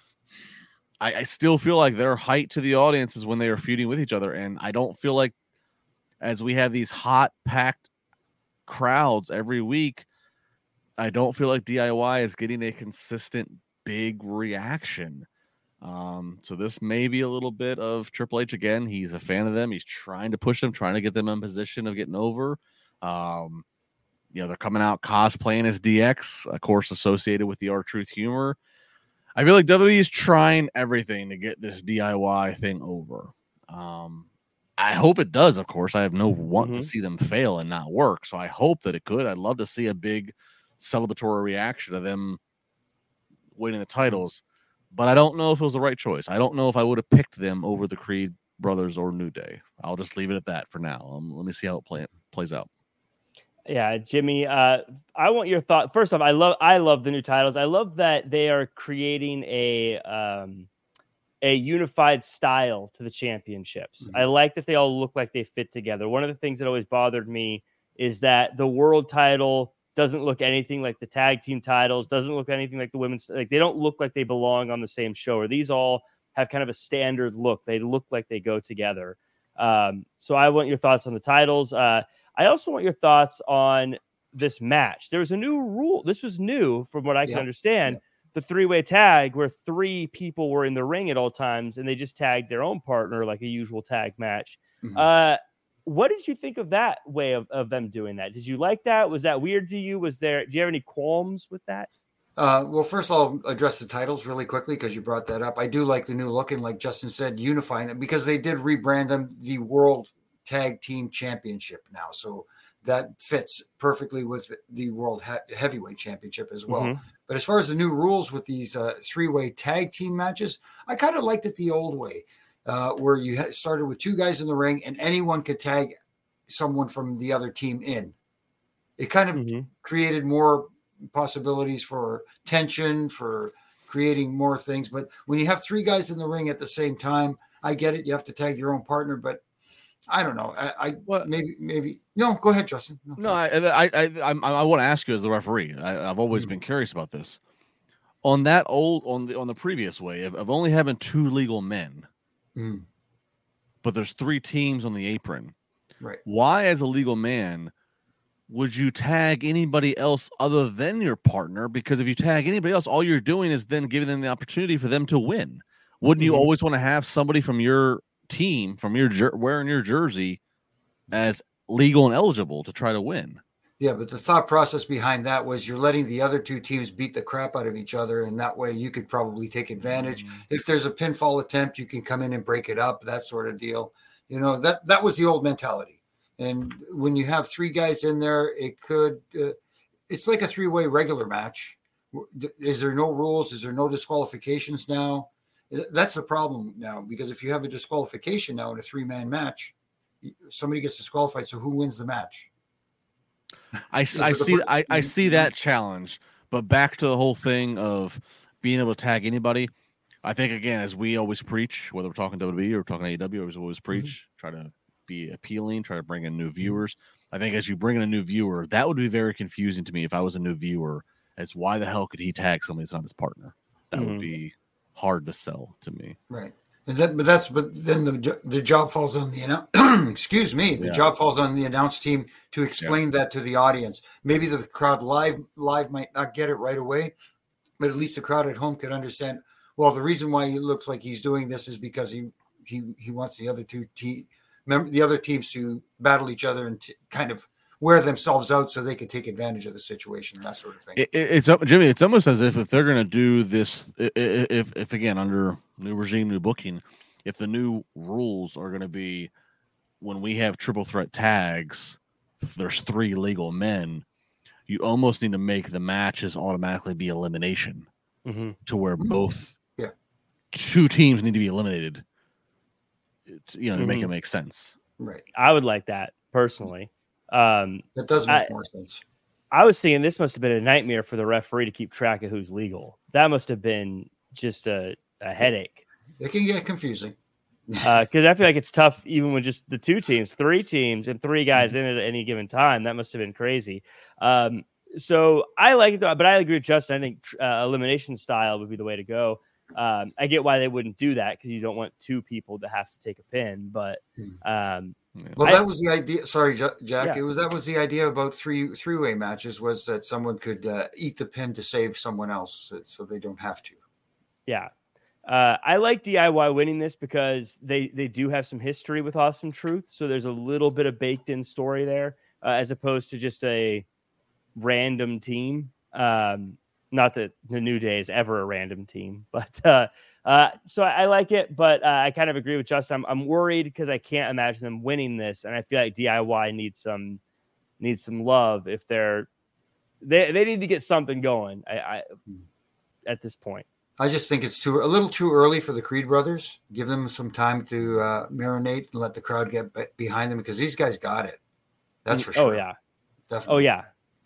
I, I still feel like their height to the audience is when they are feuding with each other, and I don't feel like, as we have these hot, packed crowds every week, I don't feel like D I Y is getting a consistent big reaction. Um, so this may be a little bit of Triple H again. He's a fan of them. He's trying to push them, trying to get them in position of getting over. Um, You know, they're coming out cosplaying as D X, of course, associated with the R-Truth humor. I feel like W W E is trying everything to get this D I Y thing over. Um, I hope it does, of course. I have no want mm-hmm. to see them fail and not work, so I hope that it could. I'd love to see a big celebratory reaction of them winning the titles, but I don't know if it was the right choice. I don't know if I would have picked them over the Creed Brothers or New Day. I'll just leave it at that for now. Um, let me see how it play, plays out. Yeah, Jimmy, uh, I want your thought. First off, I love I love the new titles. I love that they are creating a um, a unified style to the championships. Mm-hmm. I like that they all look like they fit together. One of the things that always bothered me is that the world title doesn't look anything like the tag team titles, doesn't look anything like the women's. Like, they don't look like they belong on the same show. Or these all have kind of a standard look. They look like they go together. Um, so I want your thoughts on the titles. Uh, I also want your thoughts on this match. There was a new rule. This was new from what I can yeah. understand. Yeah. The three-way tag where three people were in the ring at all times and they just tagged their own partner like a usual tag match. Mm-hmm. Uh, what did you think of that way of, of them doing that? Did you like that? Was that weird to you? Was there, do you have any qualms with that? Uh, well, first I'll address the titles really quickly because you brought that up. I do like the new look, and like Justin said, unifying them because they did rebrand them the World Tag Team Championship now. So that fits perfectly with the World he- Heavyweight Championship as well. Mm-hmm. But as far as the new rules with these uh, three-way tag team matches, I kind of liked it the old way, uh, where you ha- started with two guys in the ring and anyone could tag someone from the other team in. It kind of mm-hmm. created more possibilities for tension, for creating more things. But when you have three guys in the ring at the same time, I get it. You have to tag your own partner, but I don't know. I, I well, maybe, maybe no. Go ahead, Justin. No, no I, I, I, I, I want to ask you as the referee. I, I've always mm-hmm. been curious about this. On that old, on the on the previous way of, of only having two legal men, mm-hmm. but there's three teams on the apron. Right. Why, as a legal man, would you tag anybody else other than your partner? Because if you tag anybody else, all you're doing is then giving them the opportunity for them to win. Wouldn't mm-hmm. you always want to have somebody from your team, from your jer- wearing your jersey, as legal and eligible to try to win? Yeah, but the thought process behind that was you're letting the other two teams beat the crap out of each other, and that way you could probably take advantage. Mm-hmm. If there's a pinfall attempt, you can come in and break it up, that sort of deal. You know, that that was the old mentality. And when you have three guys in there, it could uh, it's like a three-way regular match. Is there no rules? Is there no disqualifications now? That's the problem now, because if you have a disqualification now in a three-man match, somebody gets disqualified. So who wins the match? I, I see I, I see that challenge, but back to the whole thing of being able to tag anybody. I think, again, as we always preach, whether we're talking W W E or we're talking A E W, we always preach, mm-hmm. try to be appealing, try to bring in new viewers. I think as you bring in a new viewer, that would be very confusing to me if I was a new viewer, as why the hell could he tag somebody that's not his partner? That mm-hmm. would be hard to sell to me. Right. And that, but that's but then the the job falls on the excuse me the yeah. job falls on the announce team to explain yeah. that to the audience. Maybe the crowd live live might not get it right away, but at least the crowd at home could understand. Well, the reason why he looks like he's doing this is because he he he wants the other two te- mem- the other teams to battle each other and t- kind of wear themselves out so they can take advantage of the situation and that sort of thing. It, it's Jimmy. It's almost as if if they're going to do this, if if again under new regime, new booking, if the new rules are going to be when we have triple threat tags, if there's three legal men, you almost need to make the matches automatically be elimination mm-hmm. to where both yeah. two teams need to be eliminated. To, you know, to mm-hmm. make it make sense. Right. I would like that personally. Um, that does make I, more sense. I was thinking this must have been a nightmare for the referee to keep track of who's legal. That must have been just a, a headache. It can get confusing. Because uh, I feel like it's tough even with just the two teams, three teams, and three guys in it at any given time. That must have been crazy. Um, so I like it, but I agree with Justin. I think uh, elimination style would be the way to go. Um, I get why they wouldn't do that because you don't want two people to have to take a pin. But um, well, that I, was the idea. Sorry, Jack. Yeah. It was that was the idea about three three way matches was that someone could uh, eat the pin to save someone else, so they don't have to. Yeah. Uh, I like D I Y winning this because they, they do have some history with Awesome Truth. So there's a little bit of baked in story there uh, as opposed to just a random team. Um, not that the New Day is ever a random team, but uh, uh, so I, I like it, but uh, I kind of agree with Justin. I'm, I'm worried because I can't imagine them winning this. And I feel like D I Y needs some, needs some love if they're, they, they need to get something going I, I at this point. I just think it's too a little too early for the Creed brothers. Give them some time to uh, marinate and let the crowd get behind them because these guys got it. That's for sure. Oh yeah, definitely. Oh yeah.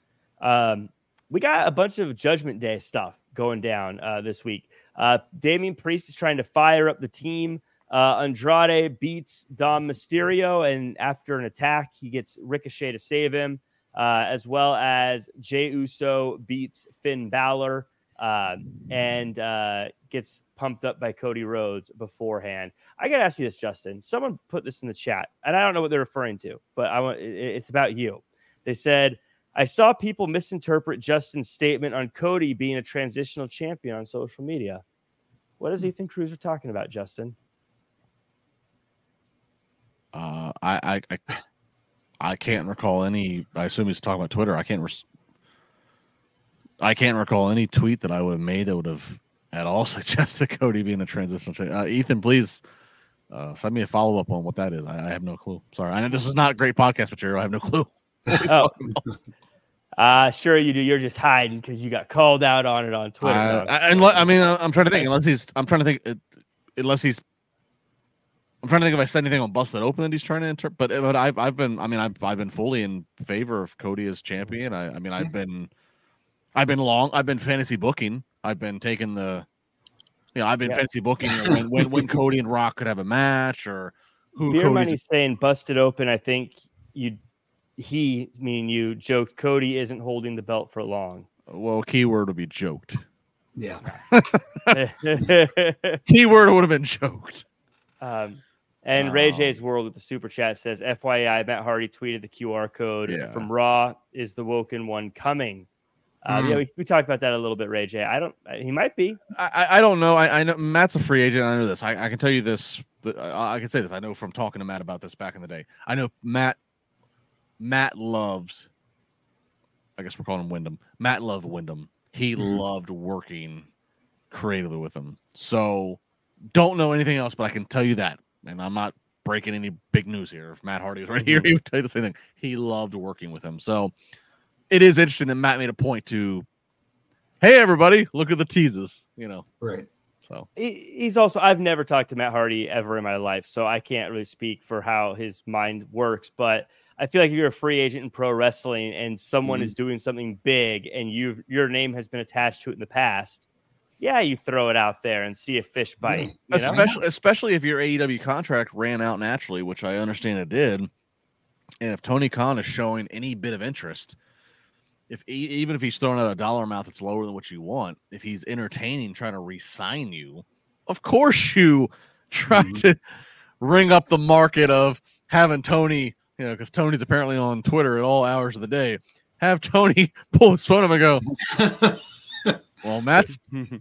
Um, we got a bunch of Judgment Day stuff going down uh, this week. Uh, Damian Priest is trying to fire up the team. Uh, Andrade beats Dom Mysterio, and after an attack, he gets Ricochet to save him, uh, as well as Jey Uso beats Finn Balor. Um, and uh, gets pumped up by Cody Rhodes beforehand. I got to ask you this, Justin. Someone put this in the chat, and I don't know what they're referring to, but I want it's about you. They said, I saw people misinterpret Justin's statement on Cody being a transitional champion on social media. What does Ethan Cruz are talking about, Justin? Uh, I, I, I, I can't recall any. I assume he's talking about Twitter. I can't. Res- I can't recall any tweet that I would have made that would have at all suggested Cody being a transitional champion. Uh, Ethan, please uh, send me a follow up on what that is. I, I have no clue. Sorry, I know this is not great podcast material. I have no clue. Oh. Uh, sure you do. You're just hiding because you got called out on it on Twitter. I, I, I, I mean, I'm trying to think. Unless he's, I'm trying to think. Unless he's, I'm trying to think if I said anything on Busted Open that he's trying to interpret. But but I've I've been. I mean, I've I've been fully in favor of Cody as champion. I I mean, I've been. I've been long. I've been fantasy booking. I've been taking the, you know, I've been yeah. fantasy booking you know, when, when when Cody and Rock could have a match or who. Beer Cody's Money's saying Busted Open. I think you, he, meaning you, joked Cody isn't holding the belt for long. Well, keyword would be joked. Yeah. Keyword would have been joked. Um, and um, Ray J's World with the super chat says, F Y I, Matt Hardy tweeted the Q R code yeah. from Raw. Is the Woken one coming? Uh, mm. Yeah, we, we talked about that a little bit, Ray J. I don't. He might be. I, I don't know. I, I know Matt's a free agent. I know this. I, I can tell you this. I, I can say this. I know from talking to Matt about this back in the day. I know Matt. Matt loves. I guess we're calling him Wyndham. Matt loved Wyndham. He mm. loved working creatively with him. So don't know anything else, but I can tell you that. And I'm not breaking any big news here. If Matt Hardy was right here, he would tell you the same thing. He loved working with him. So. It is interesting that Matt made a point to, hey, everybody, look at the teases, you know. Right. So he, he's also, I've never talked to Matt Hardy ever in my life, so I can't really speak for how his mind works. But I feel like if you're a free agent in pro wrestling and someone mm-hmm. is doing something big and you your name has been attached to it in the past, yeah, you throw it out there and see if fish bite. Yeah. Especially, know? especially if your A E W contract ran out naturally, which I understand it did. And if Tony Khan is showing any bit of interest, If even if he's throwing out a dollar amount that's lower than what you want, if he's entertaining trying to re-sign you, of course you trying mm-hmm. to ring up the market of having Tony, you know, because Tony's apparently on Twitter at all hours of the day. Have Tony pull his phone up and go, well, Matt's.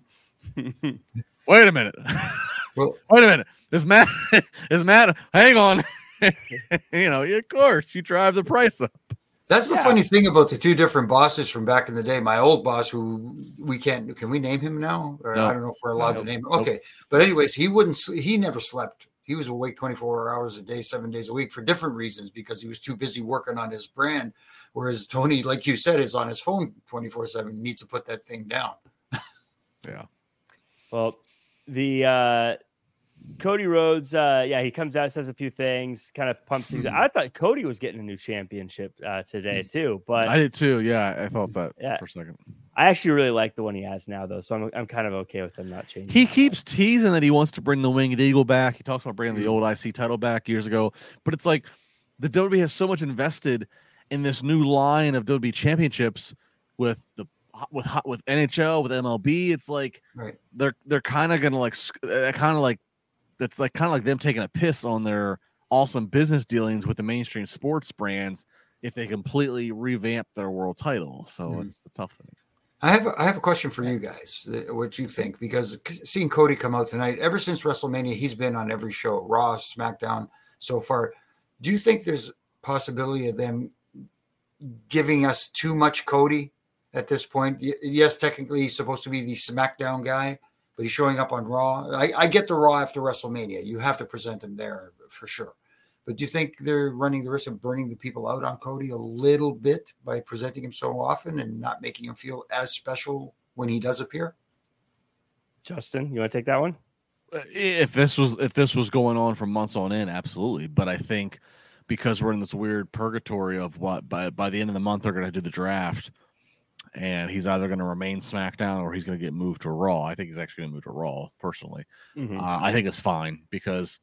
Wait a minute. Well, Wait a minute. Is Matt? Is Matt? Hang on. You know, of course, you drive the price up. That's the yeah. funny thing about the two different bosses from back in the day. My old boss, who we can't, can we name him now? Or no. I don't know if we're allowed no. to name him. Okay. But anyways, he wouldn't, he never slept. He was awake twenty-four hours a day, seven days a week for different reasons because he was too busy working on his brand. Whereas Tony, like you said, is on his phone twenty-four seven, needs to put that thing down. Yeah. Well, the uh, Cody Rhodes, uh, yeah, he comes out, says a few things, kind of pumps things. I thought Cody was getting a new championship uh, today too, but I did too. Yeah, I thought that yeah. for a second. I actually really like the one he has now, though, so I'm I'm kind of okay with him not changing. He keeps teasing that he wants to bring the Winged Eagle back. He talks about bringing the old I C title back years ago, but it's like the W W E has so much invested in this new line of W W E championships with the with with N H L, with M L B. It's like right. they're they're kind of gonna like kind of like that's like kind of like them taking a piss on their awesome business dealings with the mainstream sports brands if they completely revamp their world title. So mm. it's the tough thing. I have a, I have a question for you guys. What you think? Because seeing Cody come out tonight, ever since WrestleMania, he's been on every show, Raw, SmackDown so far. Do you think there's possibility of them giving us too much Cody at this point? Yes, technically he's supposed to be the SmackDown guy, but he's showing up on Raw. I, I get the Raw after WrestleMania. You have to present him there for sure. But do you think they're running the risk of burning the people out on Cody a little bit by presenting him so often and not making him feel as special when he does appear? Justin, you want to take that one? If this was if this was going on for months on end, absolutely. But I think because we're in this weird purgatory of what by by the end of the month they're going to do the draft, and he's either going to remain SmackDown or he's going to get moved to Raw. I think he's actually going to move to Raw. Personally, mm-hmm. uh, I think it's fine because.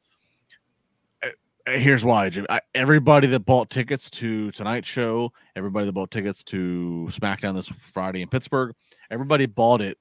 Here's why, Jim. I, everybody that bought tickets to tonight's show, everybody that bought tickets to SmackDown this Friday in Pittsburgh, everybody bought it.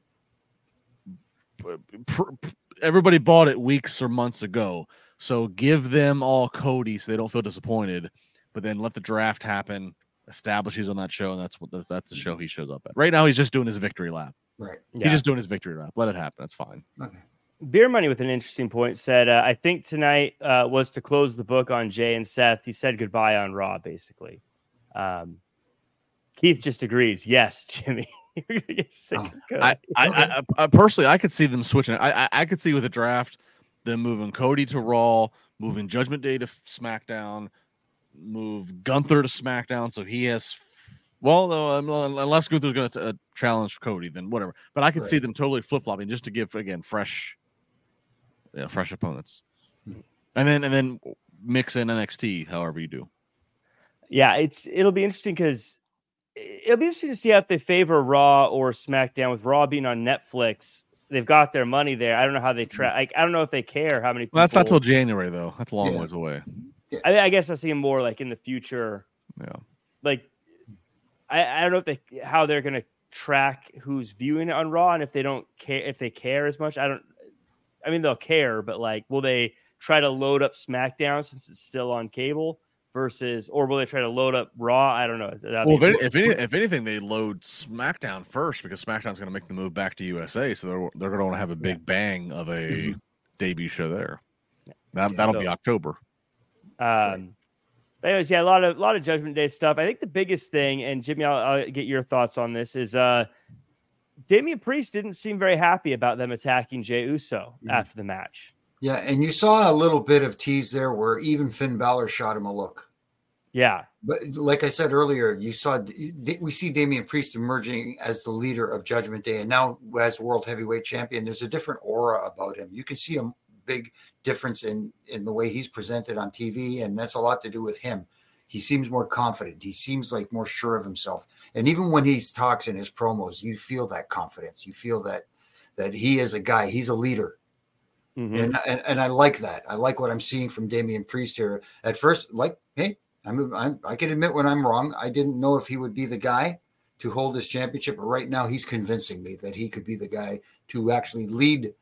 Pr- everybody bought it weeks or months ago. So give them all Cody so they don't feel disappointed. But then let the draft happen. Establish he's on that show, and that's what that's the show he shows up at. Right now, he's just doing his victory lap. Right. Yeah. He's just doing his victory lap. Let it happen. That's fine. Okay. Beer Money with an interesting point said, uh, I think tonight uh, was to close the book on Jay and Seth. He said goodbye on Raw, basically. Um, Keith just agrees. Yes, Jimmy. You're gonna get sick of Cody. I, I, I, I personally, I could see them switching. I, I, I could see with a draft, them moving Cody to Raw, moving Judgment Day to SmackDown, move Gunther to SmackDown, so he has. Well, though, unless Gunther's going to uh, challenge Cody, then whatever. But I could right. see them totally flip flopping just to give again fresh. Yeah, fresh opponents, and then and then mix in N X T however you do. Yeah, it's it'll be interesting because it'll be interesting to see if they favor Raw or SmackDown. With Raw being on Netflix, they've got their money there. I don't know how they track. Like, I don't know if they care how many. People... Well, that's not till January though. That's a long yeah. ways away. Yeah. I, I guess I see them more like in the future. Yeah, like I, I don't know if they how they're gonna track who's viewing it on Raw, and if they don't care, if they care as much. I don't. I mean, they'll care, but like, will they try to load up SmackDown since it's still on cable versus, or will they try to load up Raw? I don't know. That'd well, if, if, any, if anything, they load SmackDown first because SmackDown's going to make the move back to U S A, so they're they're going to want to have a big yeah. bang of a mm-hmm. debut show there. That yeah, that'll so, be October. Um. But anyways, yeah, a lot of a lot of Judgment Day stuff. I think the biggest thing, and Jimmy, I'll, I'll get your thoughts on this, is uh. Damian Priest didn't seem very happy about them attacking Jey Uso mm-hmm. after the match. Yeah, and you saw a little bit of tease there where even Finn Balor shot him a look. Yeah. But like I said earlier, you saw we see Damian Priest emerging as the leader of Judgment Day, and now as World Heavyweight Champion, there's a different aura about him. You can see a big difference in, in the way he's presented on T V, and that's a lot to do with him. He seems more confident. He seems like more sure of himself. And even when he talks in his promos, you feel that confidence. You feel that that he is a guy. He's a leader. Mm-hmm. And, and and I like that. I like what I'm seeing from Damian Priest here. At first, like, hey, I'm, I'm I can admit when I'm wrong. I didn't know if he would be the guy to hold this championship. But right now, he's convincing me that he could be the guy to actually lead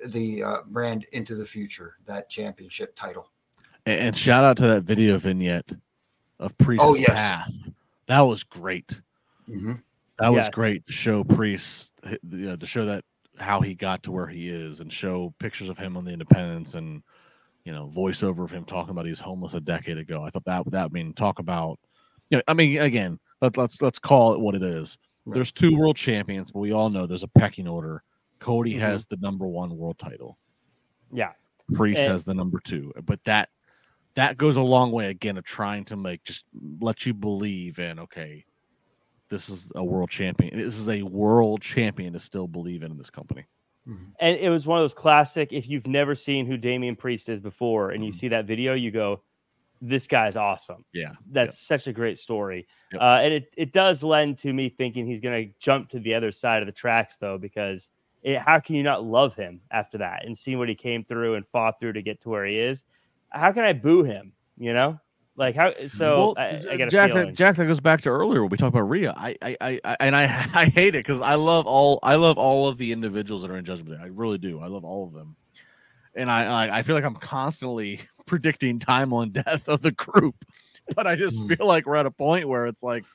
the uh, brand into the future, that championship title. And, and shout out to that video vignette of Priest's oh, yes. path. That was great. Mm-hmm. That was yes. great to show Priest, you know, to show that how he got to where he is, and show pictures of him on the Independence, and you know, voiceover of him talking about he's homeless a decade ago. I thought that that mean talk about, you know, I mean, again, let, let's let's call it what it is. Right. There's two world champions, but we all know there's a pecking order. Cody mm-hmm. has the number one world title. Yeah, Priest and- has the number two, but that that goes a long way again of trying to make just let you believe in, okay, this is a world champion. This is a world champion to still believe in, in this company. Mm-hmm. And it was one of those classic, if you've never seen who Damian Priest is before and you mm-hmm. see that video, you go, this guy's awesome. Yeah. That's yep. such a great story. Yep. Uh, and it, it does lend to me thinking he's going to jump to the other side of the tracks, though, because it, how can you not love him after that and see what he came through and fought through to get to where he is? How can I boo him? You know? Like how so? Well, I, I got a Jack. feeling. That, Jack, that goes back to earlier when we talked about Rhea. I, I, I, I and I, I hate it because I love all, I love all of the individuals that are in Judgment Day. I really do. I love all of them, and I, I, I feel like I'm constantly predicting time on death of the group, but I just mm. feel like we're at a point where it's like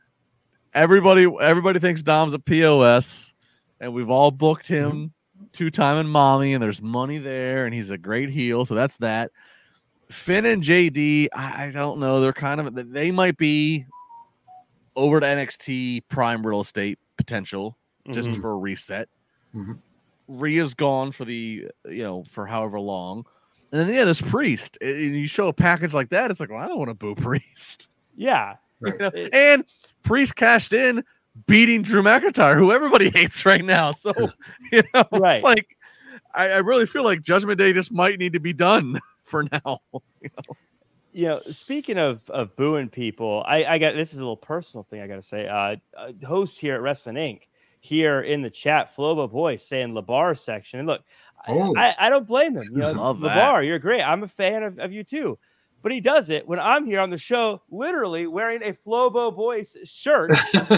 everybody, everybody thinks Dom's a P O S, and we've all booked him mm-hmm. two time and mommy, and there's money there, and he's a great heel, so that's that. Finn and J D, I, I don't know. They're kind of they might be over to N X T prime real estate potential just mm-hmm. for a reset. Mm-hmm. Rhea's gone for the you know for however long, and then yeah, this Priest. And you show a package like that, it's like, well, I don't want to boo Priest. Yeah, you know? And Priest cashed in, beating Drew McIntyre, who everybody hates right now. So you know, right. it's like I, I really feel like Judgment Day just might need to be done for now. You know, you know speaking of, of booing people, I, I got this is a little personal thing I got to say. Uh, a host here at Wrestling Incorporated here in the chat, Flobo Boy saying LeBar section. And look, oh. I, I don't blame him. You know, Love LeBar, that. You're great. I'm a fan of, of you too. But he does it when I'm here on the show, literally wearing a Flobo Boys shirt.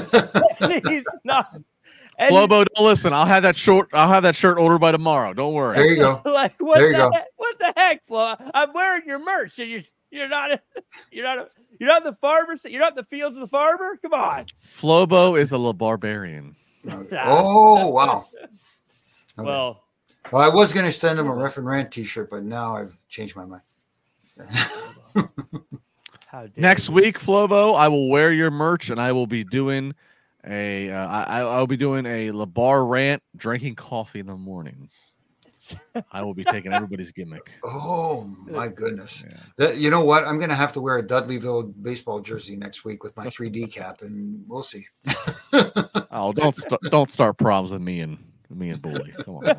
He's not. And Flobo, don't listen. I'll have that short. I'll have that shirt ordered by tomorrow. Don't worry. There you go. Like what there you the go. heck, what the heck, Flo? I'm wearing your merch, and you're you're not a, you're not a, you're not the farmer. You're not the fields of the farmer. Come on. Flobo is a LeBarbarian. Oh wow. Okay. Well, well, I was going to send him a Ref and Rant T-shirt, but now I've changed my mind. How dare Next you. week, Flobo, I will wear your merch, and I will be doing a. Uh, I I'll be doing a LeBar rant, drinking coffee in the mornings. I will be taking everybody's gimmick. Oh my goodness! Yeah. That, you know what? I'm going to have to wear a Dudleyville baseball jersey next week with my three D cap, and we'll see. Oh, don't st- don't start problems with me and me and Bully. Come on.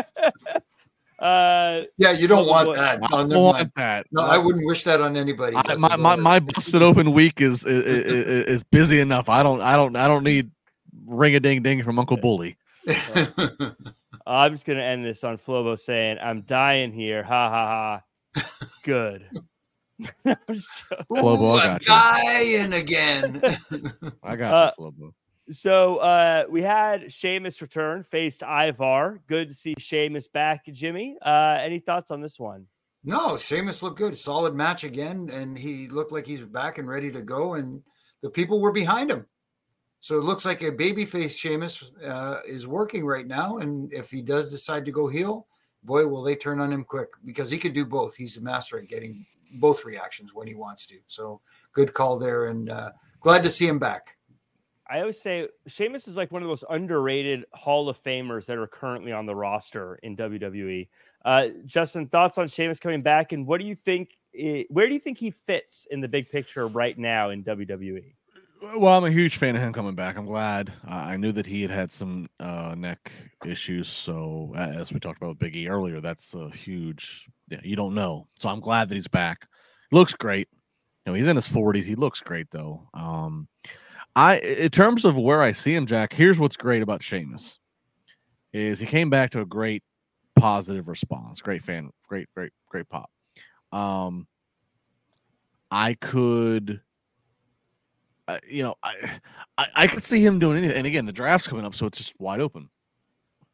Uh, yeah, you don't want that. I No, don't want that. No, I wouldn't wish that on anybody. I, my my, my busted open week is, is is is busy enough. I don't I don't I don't need ring a ding ding from Uncle Bully. uh, I'm just gonna end this on Flobo saying, "I'm dying here." Ha ha ha. Good. Ooh, Flobo, I got I'm dying again. I got uh, you, Flobo. So uh, we had Sheamus return, faced Ivar. Good to see Sheamus back, Jimmy. Uh, any thoughts on this one? No, Sheamus looked good. Solid match again, and he looked like he's back and ready to go, and the people were behind him. So it looks like a babyface Sheamus uh, is working right now, and if he does decide to go heel, boy, will they turn on him quick, because he could do both. He's a master at getting both reactions when he wants to. So good call there, and uh, glad to see him back. I always say Sheamus is like one of the most underrated Hall of Famers that are currently on the roster in W W E. Uh, Justin, thoughts on Sheamus coming back, and what do you think? Where do you think he fits in the big picture right now in W W E? Well, I'm a huge fan of him coming back. I'm glad. Uh, I knew that he had had some uh, neck issues. So uh, as we talked about with Big E earlier, that's a huge. Yeah, you don't know. So I'm glad that he's back. Looks great. You know, he's in his forties. He looks great though. Um, I, in terms of where I see him, Jack, here's what's great about Sheamus is he came back to a great positive response. Great fan, great, great, great pop. Um, I could, uh, you know, I, I, I could see him doing anything. And again, the draft's coming up, so it's just wide open.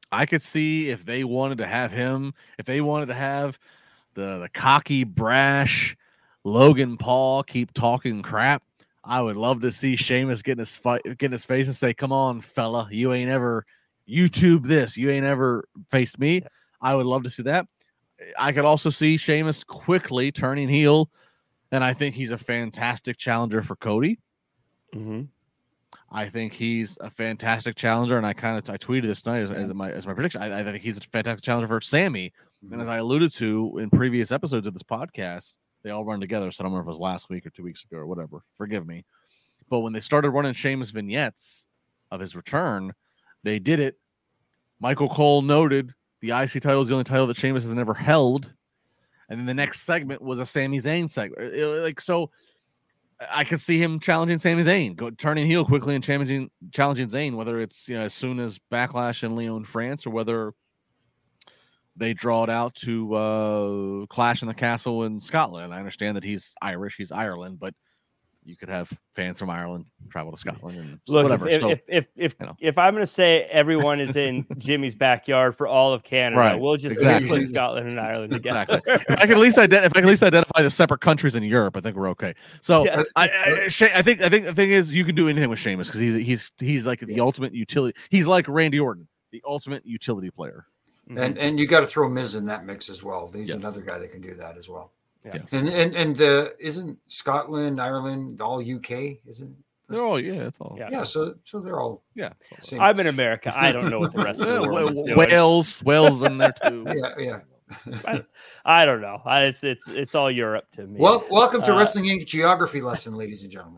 I could see if they wanted to have him, if they wanted to have the the cocky, brash Logan Paul keep talking crap. I would love to see Sheamus getting his fight, getting his face and say, "Come on, fella, you ain't ever YouTube this, you ain't ever faced me." Yeah. I would love to see that. I could also see Sheamus quickly turning heel, and I think he's a fantastic challenger for Cody. Mm-hmm. I think he's a fantastic challenger, and I kind of I tweeted this tonight as, as my as my prediction. I, I think he's a fantastic challenger for Sammy, mm-hmm. and as I alluded to in previous episodes of this podcast, they all run together. So I don't remember if it was last week or two weeks ago or whatever. Forgive me, but when they started running Sheamus vignettes of his return, they did it. Michael Cole noted the I C title is the only title that Sheamus has never held, and then the next segment was a Sami Zayn segment. It, like so. I could see him challenging Sami Zayn, go turning heel quickly and challenging challenging Zayn, whether it's you know as soon as Backlash in Lyon, France, or whether they draw it out to uh, Clash in the Castle in Scotland. I understand that he's Irish, he's Ireland, but you could have fans from Ireland travel to Scotland and Look, whatever. If so, if if if, you know. if I'm going to say everyone is in Jimmy's backyard for all of Canada, right. we'll just exactly. put Scotland and Ireland together. Exactly. If I can at least identify, if I can at least identify the separate countries in Europe, I think we're okay. So Yeah. I, I, I think I think the thing is you can do anything with Sheamus because he's he's he's like the ultimate utility. He's like Randy Orton, the ultimate utility player. Mm-hmm. And and you got to throw Miz in that mix as well. He's yes. another guy that can do that as well. Yeah. Yes. And and and uh, isn't Scotland, Ireland, all U K? Isn't they're all yeah, it's all yeah. yeah. So so they're all yeah. Same. I'm in America. I don't know what the rest of the world is doing. Wales, Wales in there too. Yeah, yeah. I, I don't know. I, it's it's it's all Europe to me. Well, welcome to uh, Wrestling Incorporated geography lesson, ladies and gentlemen.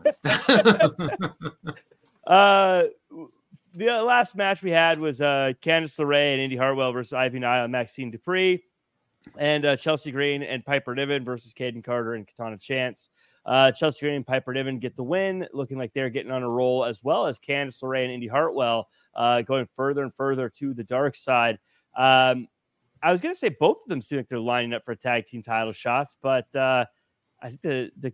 uh, the last match we had was uh Candice LeRae and Indy Hartwell versus Ivy Nile and Maxine Dupree. And uh, Chelsea Green and Piper Niven versus Caden Carter and Katana Chance. Uh, Chelsea Green and Piper Niven get the win, looking like they're getting on a roll, as well as Candice LeRae and Indy Hartwell uh, going further and further to the dark side. Um, I was going to say both of them seem like they're lining up for tag team title shots, but uh, I think the the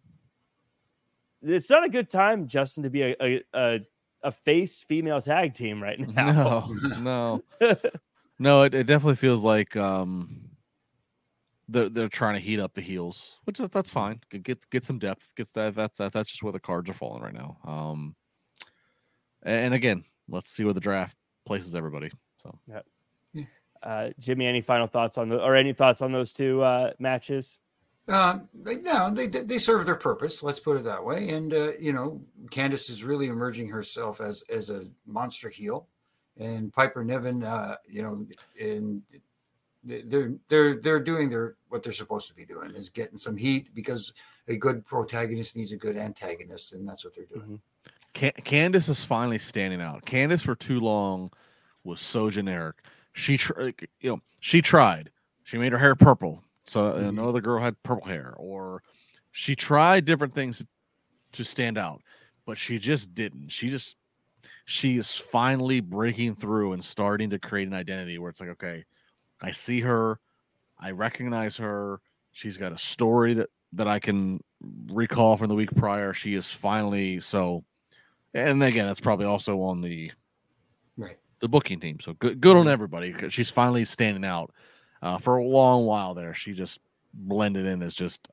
it's not a good time, Justin, to be a a, a, a face female tag team right now. No, no, no. It, it definitely feels like. Um... They're, they're trying to heat up the heels, which that's fine. Get get some depth. Gets that that's that, that's just where the cards are falling right now. Um, and again, let's see where the draft places everybody. So, yeah. uh, Jimmy, any final thoughts on the or any thoughts on those two uh, matches? Uh, they, no, they they serve their purpose. Let's put it that way. And uh, you know, Candice is really emerging herself as as a monster heel, and Piper Niven, uh, you know, in. They're they're they're doing their what they're supposed to be doing is getting some heat because a good protagonist needs a good antagonist, and that's what they're doing. Mm-hmm. Candice is finally standing out. Candice for too long was so generic. She tr- you know she tried. She made her hair purple, so mm-hmm. another girl had purple hair, or she tried different things to stand out, but she just didn't. She just she is finally breaking through and starting to create an identity where it's like, okay. I see her. I recognize her. She's got a story that, that I can recall from the week prior. She is finally so. And again, that's probably also on the right the booking team. So good, good on everybody because she's finally standing out. Uh, for a long while there, she just blended in as just,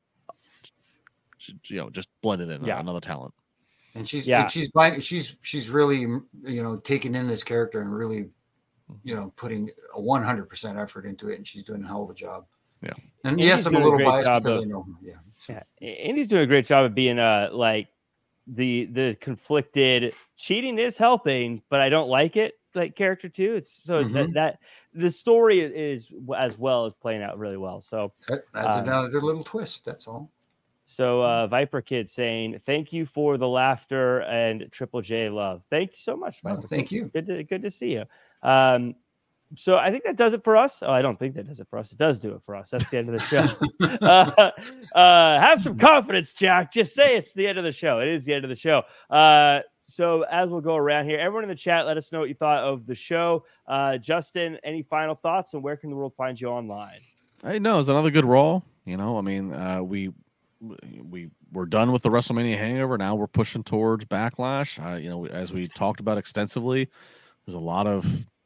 you know, just blended in yeah. another talent. And she's yeah. and she's buying. She's she's really you know taking in this character and really. You know, putting a one hundred percent effort into it, and she's doing a hell of a job. Yeah. And Andy's yes, I'm a little a biased because of, I know her. Yeah. So. Yeah. Andy's doing a great job of being uh like the the conflicted cheating is helping, but I don't like it like character too. It's so mm-hmm. that, that the story is as well as playing out really well. So that's um, another little twist. That's all. So uh, Viper Kid saying, thank you for the laughter and Triple J love. Thank you so much, Viper. Oh, thank Kid. you. Good to, good to see you. Um, so I think that does it for us. Oh, I don't think that does it for us. It does do it for us. That's the end of the show. uh, uh, have some confidence, Jack. Just say it's the end of the show. It is the end of the show. Uh, so as we'll go around here, everyone in the chat, let us know what you thought of the show. Uh, Justin, any final thoughts, and where can the world find you online? Hey, no, it's another good Raw. You know, I mean, uh, we we we're done with the WrestleMania hangover. Now we're pushing towards Backlash. Uh, you know, as we talked about extensively, there's a lot of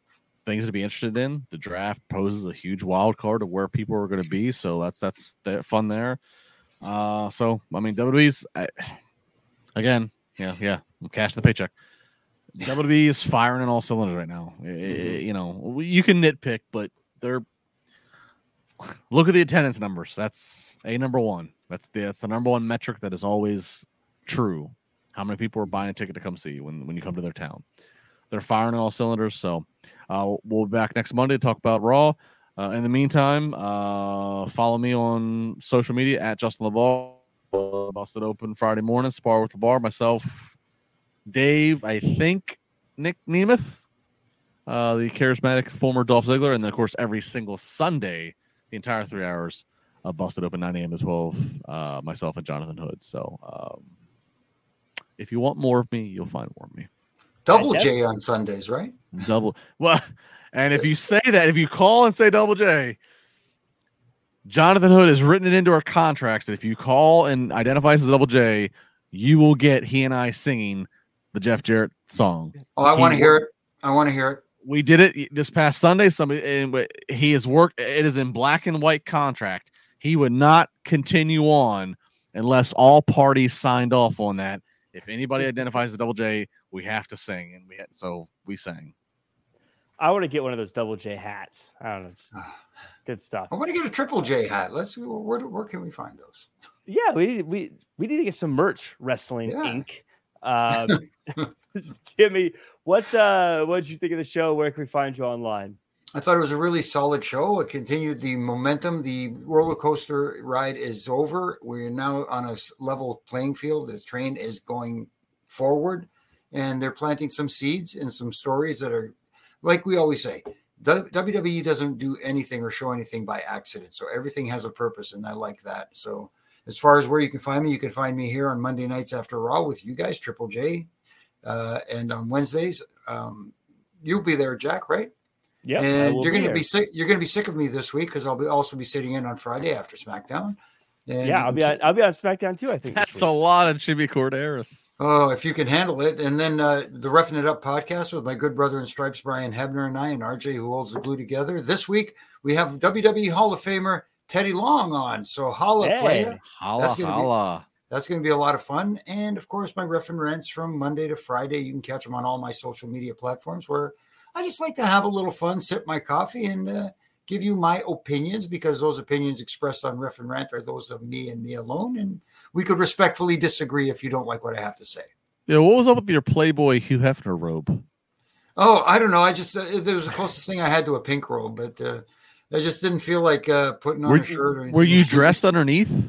things to be interested in. The draft poses a huge wild card of where people are going to be, so that's that's fun there. Uh, so I mean, W W E's I, again, yeah, yeah, cash the paycheck. W W E is firing in all cylinders right now. It, you know, you can nitpick, but they're look at the attendance numbers. That's a number one. That's the that's the number one metric that is always true. How many people are buying a ticket to come see when, when you come to their town? They're firing on all cylinders. So uh, we'll be back next Monday to talk about Raw. Uh, in the meantime, uh, follow me on social media at Justin LeBar. Uh, Busted Open Friday morning. Spar with LeBar. Myself, Dave, I think Nick Nemeth, uh, the charismatic former Dolph Ziggler, and then, of course, every single Sunday, the entire three hours of Busted Open, nine a.m. to twelve, uh, myself and Jonathan Hood. So um, if you want more of me, you'll find more of me. Double J on Sundays, right? Double. Well, and if you say that, if you call and say Double J, Jonathan Hood has written it into our contracts that if you call and identifies as Double J, you will get he and I singing the Jeff Jarrett song. Oh, I want to hear it. I want to hear it. We did it this past Sunday. Somebody, and he has worked. It is in black and white contract. He would not continue on unless all parties signed off on that. If anybody identifies as Double J, we have to sing, and we had, so we sang. I want to get one of those Double J hats. I don't know, just good stuff. I want to get a Triple J hat. Let's where where can we find those? Yeah, we we we need to get some merch. Wrestling yeah. Incorporated. Um, Jimmy, what uh, what did you think of the show? Where can we find you online? I thought it was a really solid show. It continued the momentum. The roller coaster ride is over. We're now on a level playing field. The train is going forward, and they're planting some seeds and some stories that are, like we always say, W W E doesn't do anything or show anything by accident. So everything has a purpose, and I like that. So as far as where you can find me, you can find me here on Monday nights after Raw with you guys, Triple J. Uh, and on Wednesdays, um, you'll be there, Jack, right? Yeah, and you're going to be sick. You're going to be sick of me this week because I'll be also be sitting in on Friday after SmackDown. And yeah, I'll be on, I'll be on SmackDown too. I think that's a lot of Jimmy Corderas. Oh, if you can handle it, and then uh, the Roughing It Up podcast with my good brother in stripes, Brian Hebner, and I, and R J, who holds the glue together. This week we have W W E Hall of Famer Teddy Long on. So holla, hey, playa. Holla, that's gonna holla. Be, that's going to be a lot of fun. And of course, my Ref and Rents from Monday to Friday. You can catch them on all my social media platforms where I just like to have a little fun, sip my coffee, and uh, give you my opinions, because those opinions expressed on Ref and Rant are those of me and me alone. And we could respectfully disagree if you don't like what I have to say. Yeah, what was up with your Playboy Hugh Hefner robe? Oh, I don't know. I just, uh, there was the closest thing I had to a pink robe, but uh, I just didn't feel like uh, putting on were, a shirt or anything. Were you dressed underneath?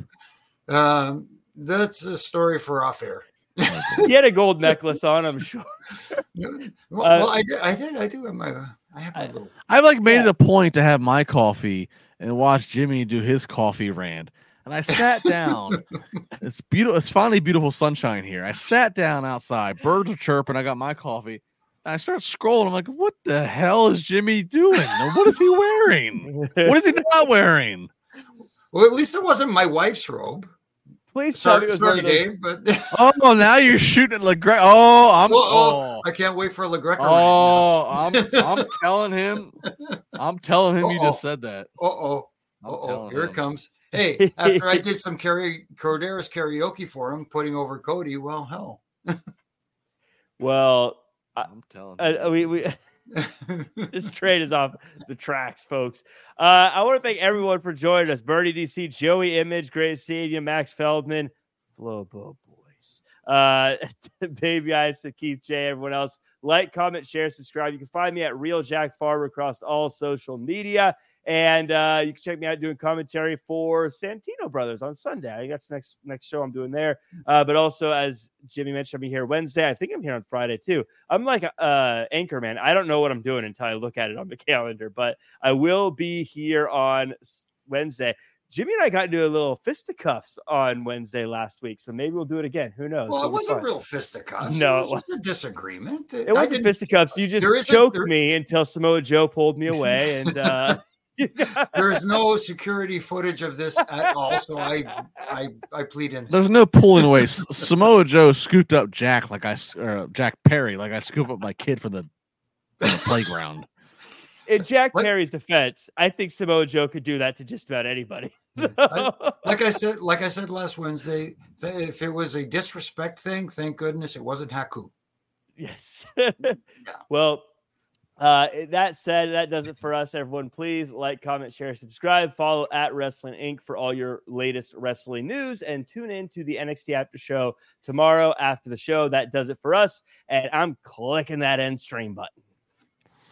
Um, that's a story for off air. He had a gold necklace on, I'm sure. well, well, I did. I did. I do have my. I have my I, little. I've like made yeah. it a point to have my coffee and watch Jimmy do his coffee rant. And I sat down. It's beautiful. It's finally beautiful sunshine here. I sat down outside. Birds are chirping. I got my coffee. And I start scrolling. I'm like, what the hell is Jimmy doing? What is he wearing? What is he not wearing? Well, at least it wasn't my wife's robe. Please sorry, sorry Dave, but oh, now you're shooting at LaGreca. Oh, I'm. Oh, oh, I can't wait for LaGreca. Oh, right I'm. I'm telling him. I'm telling him Uh-oh. You just said that. Uh oh. Uh oh. Here him. It comes. Hey, after I did some Carrie Corderas karaoke for him, putting over Cody. Well, hell. well, I'm telling. Uh, we we. This trade is off the tracks, folks. Uh, I want to thank everyone for joining us. Bernie D C, Joey Image, Great Stadium, Max Feldman, Flobo Boys, uh, Baby Ice, Keith J, everyone else. Like, comment, share, subscribe. You can find me at Real Jack Farber across all social media. And uh, you can check me out doing commentary for Santino Brothers on Sunday. I think that's the next next show I'm doing there. Uh, but also, as Jimmy mentioned, I'll be here Wednesday. I think I'm here on Friday too. I'm like a uh, anchor man. I don't know what I'm doing until I look at it on the calendar. But I will be here on Wednesday. Jimmy and I got into a little fisticuffs on Wednesday last week, so maybe we'll do it again. Who knows? Well, it wasn't real fisticuffs. No, it was just a disagreement. It wasn't fisticuffs. You just choked there... me until Samoa Joe pulled me away, and. Uh, There is no security footage of this at all, so I I I plead in. There's no pulling away. Samoa Joe scooped up Jack like I uh, Jack Perry like I scoop up my kid from the, from the playground. in Jack like, Perry's defense, I think Samoa Joe could do that to just about anybody. I, like I said, like I said last Wednesday, if it was a disrespect thing, thank goodness it wasn't Haku. Yes. yeah. Well, uh, that said, that does it for us, everyone. Please like, comment, share, subscribe, follow at Wrestling Incorporated for all your latest wrestling news, and tune in to the N X T After Show tomorrow after the show. That does it for us, and I'm clicking that end stream button.